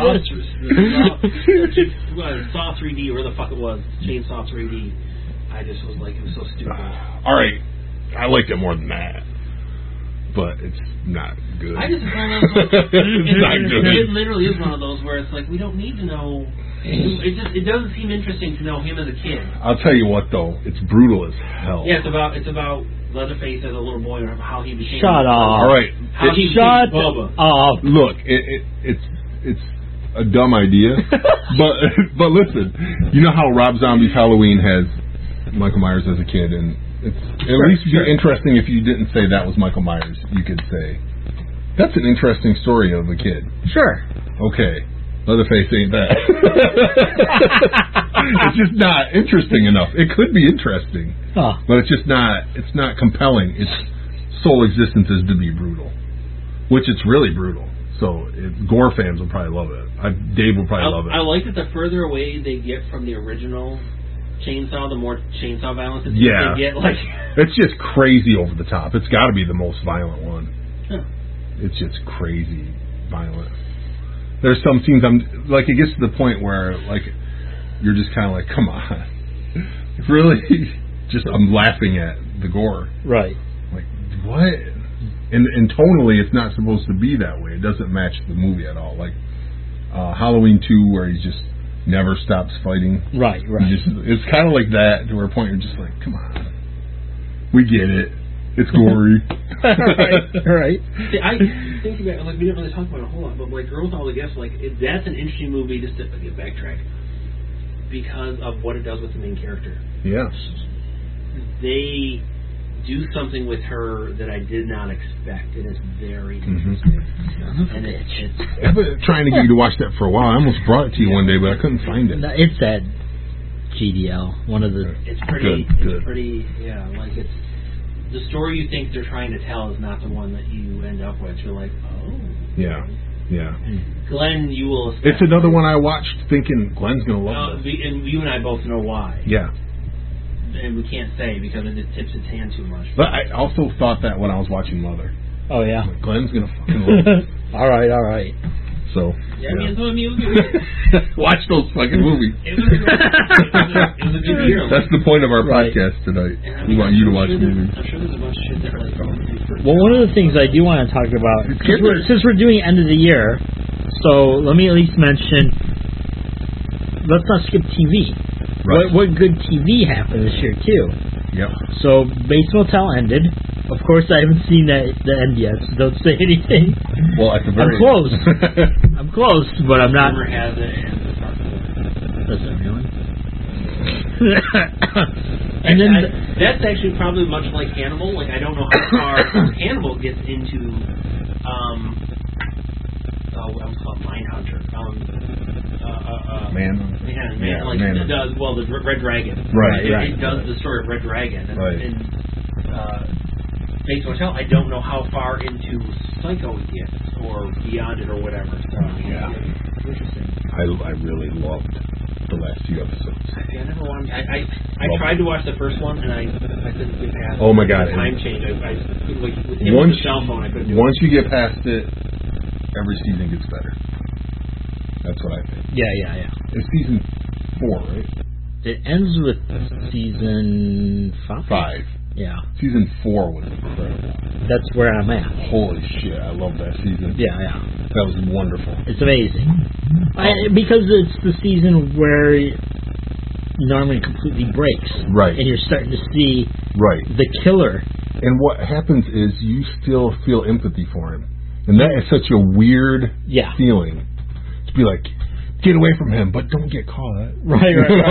Saw 3D, where the fuck it was, Chainsaw 3D. I just was like, it was so stupid. All right, I liked it more than that, but it's not good. I just one of those. It's not good. It literally is one of those where it's like we don't need to know. It doesn't seem interesting to know him as a kid. I'll tell you what though, it's brutal as hell. Yeah, it's about Leatherface as a little boy and how he became. Shut up! All right, Shut up! Look, it's a dumb idea, but listen, you know how Rob Zombie's Halloween has Michael Myers as a kid, and it's at least be interesting if you didn't say that was Michael Myers. You could say that's an interesting story of a kid. Sure. Okay. Leatherface ain't that. It's just not interesting enough. It could be interesting, but it's just not. It's not compelling. Its sole existence is to be brutal, which it's really brutal. So gore fans will probably love it. Dave will probably love it. I like that the further away they get from the original Chainsaw, the more Chainsaw violence they get. Like it's just crazy over the top. It's got to be the most violent one. Huh. It's just crazy violent. There's some scenes I'm like, it gets to the point where like you're just kind of like, come on, really? Just I'm laughing at the gore. Right. Like what? And tonally, it's not supposed to be that way. It doesn't match the movie at all. Like Halloween 2, where he just never stops fighting. Right. It's kind of like that to where a point you're just like, come on, we get it. It's gory. Right. See, I think about like we didn't really talk about it a whole lot, but like Girl with All the Gifts, like that's an interesting movie. Just to backtrack, because of what it does with the main character. Yeah. They do something with her that I did not expect. It is very interesting. And it's I've been trying to get you to watch that for a while. I almost brought it to you one day, but I couldn't find it. It's at GDL. One of the. It's pretty. Good. It's pretty. Yeah, like it's the story you think they're trying to tell is not the one that you end up with. You're like, oh. Yeah. Glenn, you will. It's another one I watched thinking Glenn's gonna love this. And you and I both know why. Yeah. And we can't say because it tips its hand too much. But I also thought that when I was watching Mother. Oh yeah. Glenn's gonna fucking love it. All right. So. Yeah, I mean, it was good. Watch those fucking movies. It was a good year. That's the point of our podcast tonight. We want you to watch movies. I'm sure there's a bunch of shit that like. Well, one of the things I do want to talk about, since we're doing end of the year, so let me at least mention, let's not skip TV. Right. What good TV happened this year, too? Yep. So, Bates Motel ended. Of course, I haven't seen the end yet, so don't say anything. Well, at the very I'm close. I'm close, but I'm not. Rumor has it, and the part of it. That's everyone. And then that's actually probably much like Hannibal. Like I don't know how far Hannibal gets into what was called Mindhunter. Man. Yeah, like Man. it does. Well, the Red Dragon. Right. It does the story of Red Dragon. And, Right. and Bates Motel, I don't know how far into Psycho it gets or beyond it or whatever. So Yeah. it's interesting. I really loved the last few episodes. I never wanted. I tried to watch the first one and I couldn't get past. Oh my God. The time change. I like with him Once- with the cell phone. I couldn't do Once you get past it, every season gets better. That's what I think. yeah. It's season 4, right? It ends with season 5. Yeah. Season 4 was incredible. That's where I'm at. Holy shit, I love that season. Yeah. That was wonderful. It's amazing. Because it's the season where Norman completely breaks. Right. And you're starting to see Right. the killer. And what happens is you still feel empathy for him. And that is such a weird feeling. To be like, get away from him, but don't get caught. Right.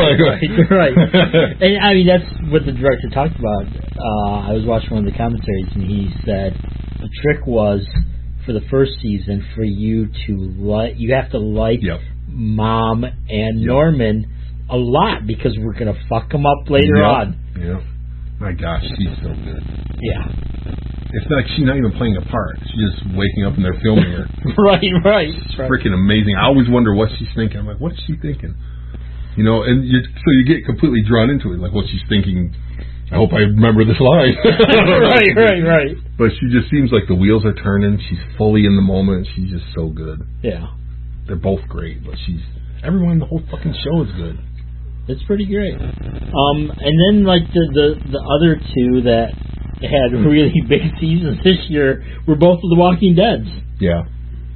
And I mean, that's what the director talked about. I was watching one of the commentaries, and he said the trick was for the first season for you to you have to like Mom and Norman a lot because we're gonna fuck them up later on. Yeah. My gosh, she's so good. Yeah. It's like she's not even playing a part. She's just waking up and they're filming her. Right. It's freaking amazing. I always wonder what she's thinking. I'm like, what is she thinking? You know, and so you get completely drawn into it, like what she's thinking. I hope I remember this line. Right. But she just seems like the wheels are turning. She's fully in the moment. She's just so good. Yeah. They're both great, but everyone in the whole fucking show is good. It's pretty great. And then like the other two that had really big seasons this year were both of the Walking Deads. Yeah.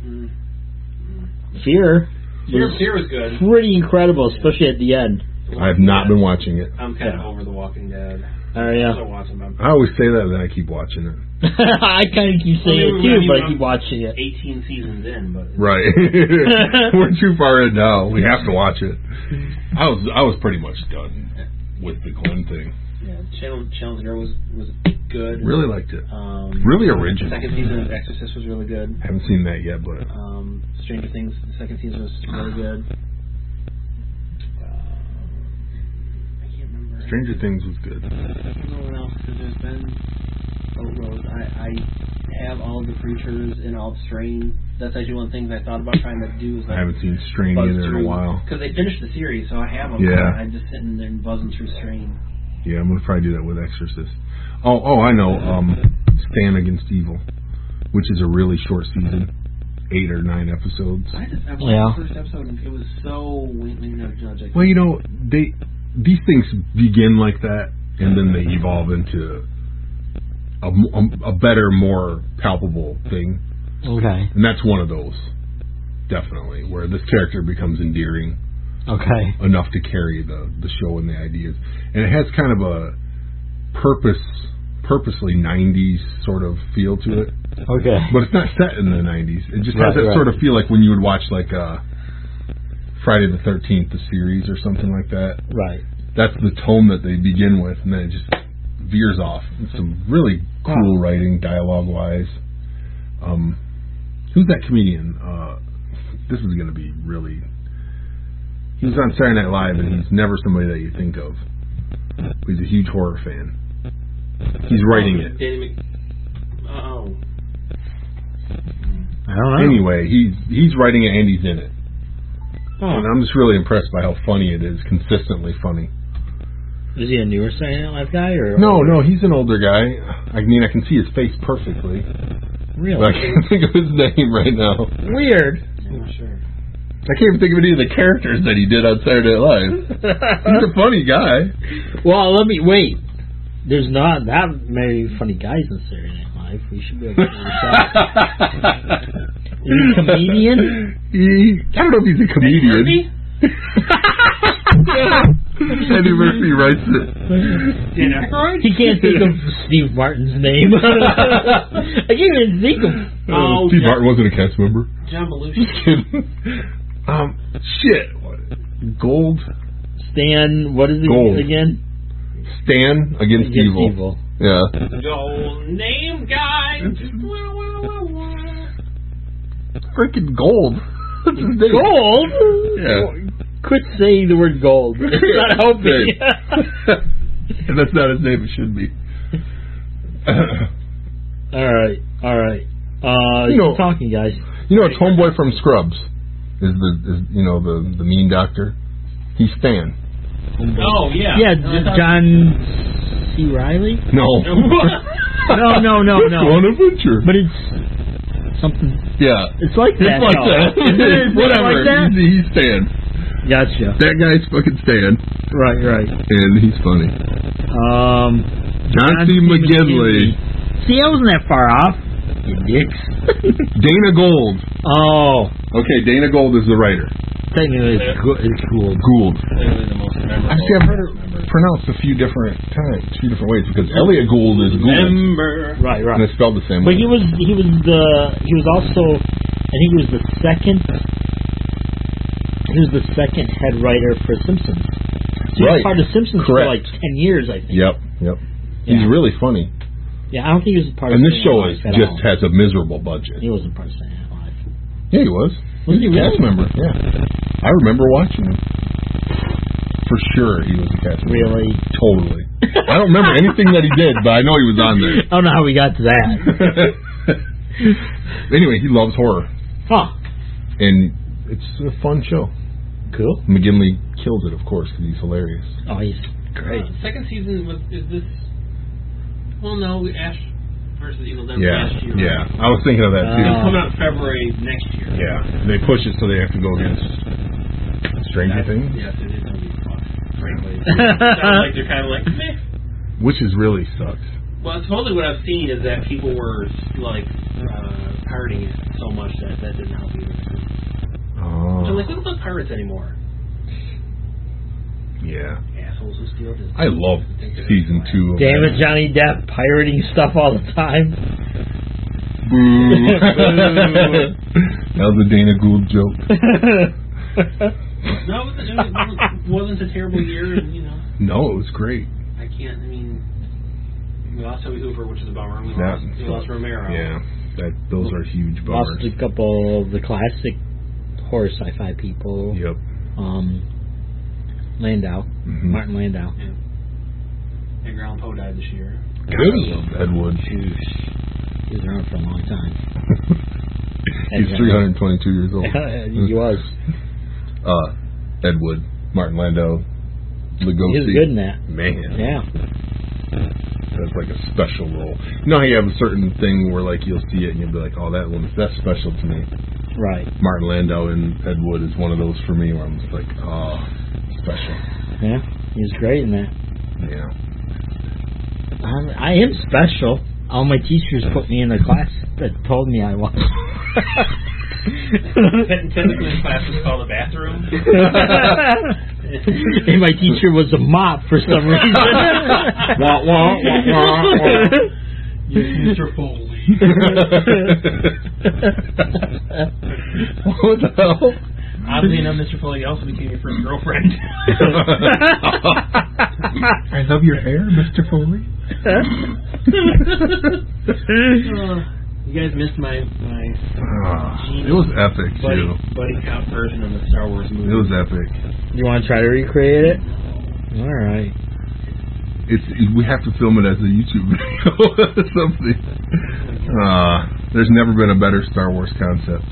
Fear was good. Pretty incredible, especially at the end. I have not been watching it. I'm kind of over The Walking Dead. Oh yeah. I always say that, and then I keep watching it. I kind of keep saying it too, but I keep watching it. 18 seasons in, but right. We're too far in now. We have to watch it. I was pretty much done with the Glenn thing. Yeah, Channel Zero was good. Really liked it. Really original. The second season of Exorcist was really good. Haven't seen that yet, but Stranger Things, the second season was really good. I can't remember. Stranger Things was good. I don't know what else, because there's been boatloads. I have all the creatures and all the Strain. That's actually one of the things I thought about trying to do. Is I haven't seen Strain either in a while. Because they finished the series, so I have them. Yeah. I'm just sitting there and buzzing through Strain. Yeah, I'm going to probably do that with Exorcist. Oh, I know. Stand Against Evil, which is a really short season. 8 or 9 episodes. I watched the first episode and it was so like, well, you know, these things begin like that, and then they evolve into a better, more palpable thing. Okay. And that's one of those, definitely, where this character becomes endearing. Okay. Enough to carry the show and the ideas. And it has kind of a purposely 90s sort of feel to it. Okay. But it's not set in the 90s. It just has that sort of feel like when you would watch like Friday the 13th, the series or something like that. Right. That's the tone that they begin with, and then it just veers off. Some really cool writing, dialogue-wise. Who's that comedian? This is going to be really... He was on Saturday Night Live, and he's never somebody that you think of. He's a huge horror fan. He's writing it. I don't know. Anyway, he's writing it and he's in it. And I'm just really impressed by how funny it is, consistently funny. Is he a newer Saturday Night Live guy? Or No, he's an older guy. I mean, I can see his face perfectly. Really? But I can't think of his name right now. Weird. I'm not sure. I can't even think of any of the characters that he did on Saturday Night Live. He's a funny guy. Well, wait. There's not that many funny guys in Saturday Night Live. We should be able to figure this out. Is he a comedian? I don't know if he's a comedian. Eddie Murphy writes it. He can't think of Steve Martin's name. I can't even think of... Steve Martin wasn't a cast member. John Belushi. Shit. Gold. Stan, what is it Gold. again? Stan against evil. Yeah. Gold name guy. Freaking Gold. What's his name? Gold? Yeah. Quit saying the word gold. It's not helping. And that's not his name. It should be. All right. Keep talking, guys. You know, it's homeboy from Scrubs is the mean doctor. He's Stan. Oh yeah. Yeah, John C. Reilly. No. No. On adventure. But it's something. Yeah. It's like that. It's like that. Whatever. Like that? He's Stan. Gotcha. That guy's fucking Stan. Right. And he's funny. John C. McGinley. See, I wasn't that far off. You dicks. Dana Gould. Oh. Okay, Dana Gould is the writer. Technically, it's Gould. Gould. Clearly the most memorable. Actually, I've heard it pronounced a few different ways because Elliot Gould is Gould. Right. And it's spelled the same But way. he was also, I think he was the second. He was the second head writer for Simpsons. He was part of Simpsons for like 10 years, I think. Yep. Yeah. He's really funny. Yeah, I don't think he was part of. And this show Saturday Night Live has a miserable budget. He wasn't part of Saturday Night Live. Yeah, he was. Was he a cast really? member? Yeah. I remember watching him. For sure, he was a cast member. Really? Totally. I don't remember anything that he did, but I know he was on there. I don't know how we got to that. Anyway, he loves horror. Huh. And it's a fun show. Cool. McGinley kills it, of course, because he's hilarious. Oh, he's great. Second season is this? Well, no, Ash versus Evil Dead Yeah, last year. yeah. I was thinking of that too. It'll come out in February next year. Yeah, they push it so they have to go against Stranger Things. Yes, it is going to be fun. Frankly, it sounds like they're kind of like meh. Which is really sucks. Well, supposedly what I've seen is that people were like pirating it so much that didn't help either. Oh. So I'm like, we don't pirates anymore. Yeah. Assholes who steal this. I love season 2 of Damn it, Johnny Depp pirating stuff all the time. Boo. That was a Dana Gould joke. No, it wasn't a terrible year, and No, it was great. I can't. I mean, we lost Toby Hooper, which is a bummer. We lost Romero. Yeah, those are huge bummers. Lost a couple of the classic horror sci-fi people. Yep. Landau, Martin Landau. Yeah. Edgar Allan Poe died this year. Really? Ed Wood. He was around for a long time. He's 322 years old. He was. Ed Wood, Martin Landau, Lugosi. He was good in that. Man. Yeah. That's like a special role. You know how you have a certain thing where like you'll see it and you'll be like, oh, that's special to me. Right. Martin Landau and Ed Wood is one of those for me where I'm just like, oh, special. Yeah, he was great in that. Yeah. I am special. All my teachers put me in a class that told me I was. Technically, the class was called a bathroom. And my teacher was a mop for some reason. Wah, wah, wah, wah, wah. Yes, Mr. Foley. What the hell? Oddly enough, Mr. Foley also became your first girlfriend. I love your hair, Mr. Foley. You guys missed my it was epic, too. buddy cop version of the Star Wars movie. It was epic. You want to try to recreate it? All right. We have to film it as a YouTube video or something. There's never been a better Star Wars concept.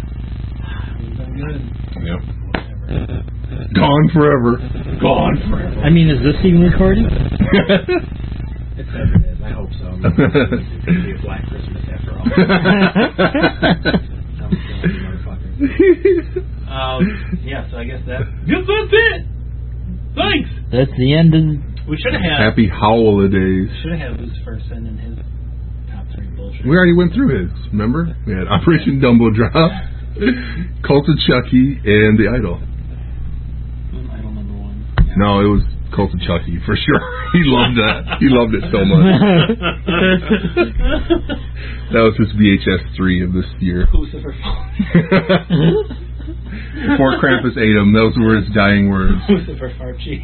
Yep. Gone forever. Gone forever. I mean, is this even recording? It says it is. I hope so. I mean, it's going to be a Black Christmas after all. Yeah, so I guess that's it. Thanks. That's the end of... We should have had... Happy holidays. Should have had Lucifer send in his top 3 bullshit. We already went through his, remember? We had Operation Dumbo Drop, Cult of Chucky, and The Idol. Idol number 1. Yeah. No, it was Cult of Chucky, for sure. He loved that. He loved it so much. That was his VHS 3 of this year. Lucifer. Before Krampus ate him, those were his dying words. Lucifer Farchi.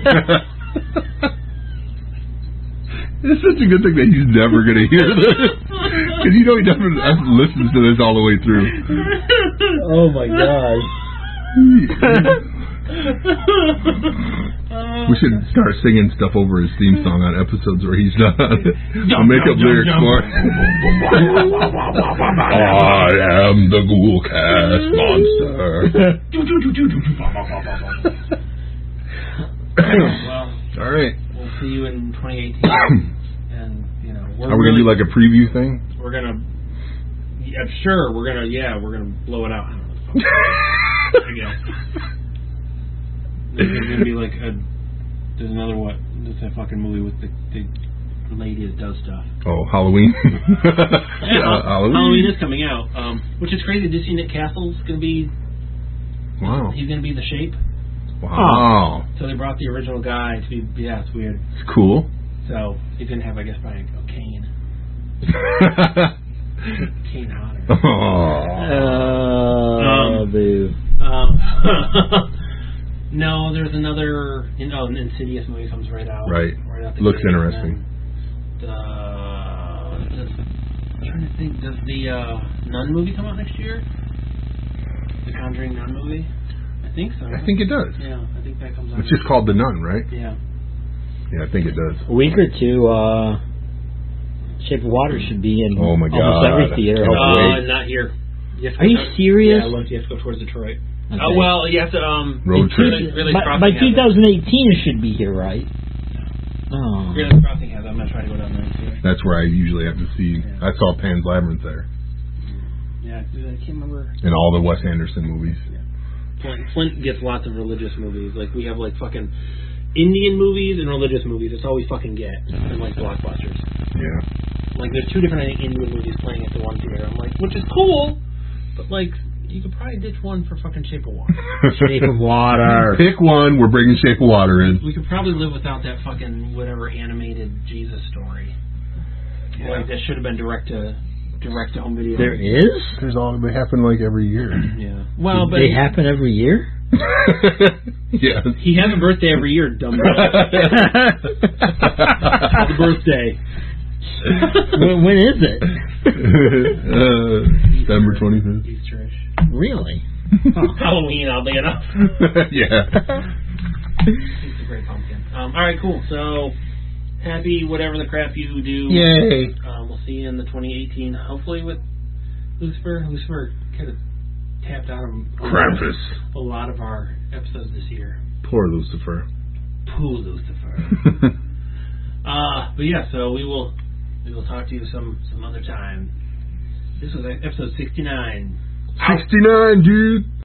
It's such a good thing that he's never going to hear this. Because you know he never listens to this all the way through. Oh my gosh. We should start singing stuff over his theme song on episodes where he's not on it. We'll make up lyrics for it. I am the Ghoulcast monster. Well, all right. We'll see you in 2018. And, you know, are we going to do like a preview thing? We're going to... Yeah, sure. We're going to blow it out. I guess. There's going to be like there's another There's that fucking movie with the lady that does stuff. Oh, Halloween. Halloween is coming out, which is crazy. Did you see Nick Castle's going to be... Wow. He's going to be the Shape. Wow. So they brought the original guy to be... Yeah, it's weird. It's cool. So he's going to have, I guess, probably a Kane. Kane Hodder. Oh, boo. No, there's another... an Insidious movie comes right out. Right. out the Looks gate, interesting. I'm trying to think, does the Nun movie come out next year? The Conjuring Nun movie? I think so. I think it does. Yeah, I think that comes out. It's just called The Nun, right? Yeah. Yeah, I think it does. A week or two, Shape of Water should be in almost every theater. Not here. Are you serious? Yeah, you have to go towards Detroit. Okay. Well, you have to road trip. Really by 2018, it should be here, right? Oh. Fearless Crossing has. I'm gonna try to go down there and see it. That's where I usually have to see. Yeah. I saw Pan's Labyrinth there. Yeah, I can't remember. And all the Wes Anderson movies. Yeah. Flint gets lots of religious movies. Like we have like fucking Indian movies and religious movies. It's all we fucking get. And like blockbusters. Yeah. Like there's 2 different Indian movies playing at the one theater. I'm like, which is cool, but like. You could probably ditch one for fucking Shape of Water. Shape of Water. Pick one. We're bringing Shape of Water in. We could probably live without that fucking whatever animated Jesus story. Yeah. Like that should have been direct to home video. There is. They happen like every year. Yeah. Well, but they happen every year. Yes. He has a birthday every year, dumbass. The birthday. When is it? December 25th. Easterish. Really? Halloween, oddly enough. Yeah. He's a great pumpkin. All right, cool. So, happy whatever the crap you do. Yay. We'll see you in the 2018, hopefully with Lucifer. Lucifer kind of tapped out of Krampus. A lot of our episodes this year. Poor Lucifer. Poor Lucifer. But yeah, so we will talk to you some other time. This was episode 69. 69, dude.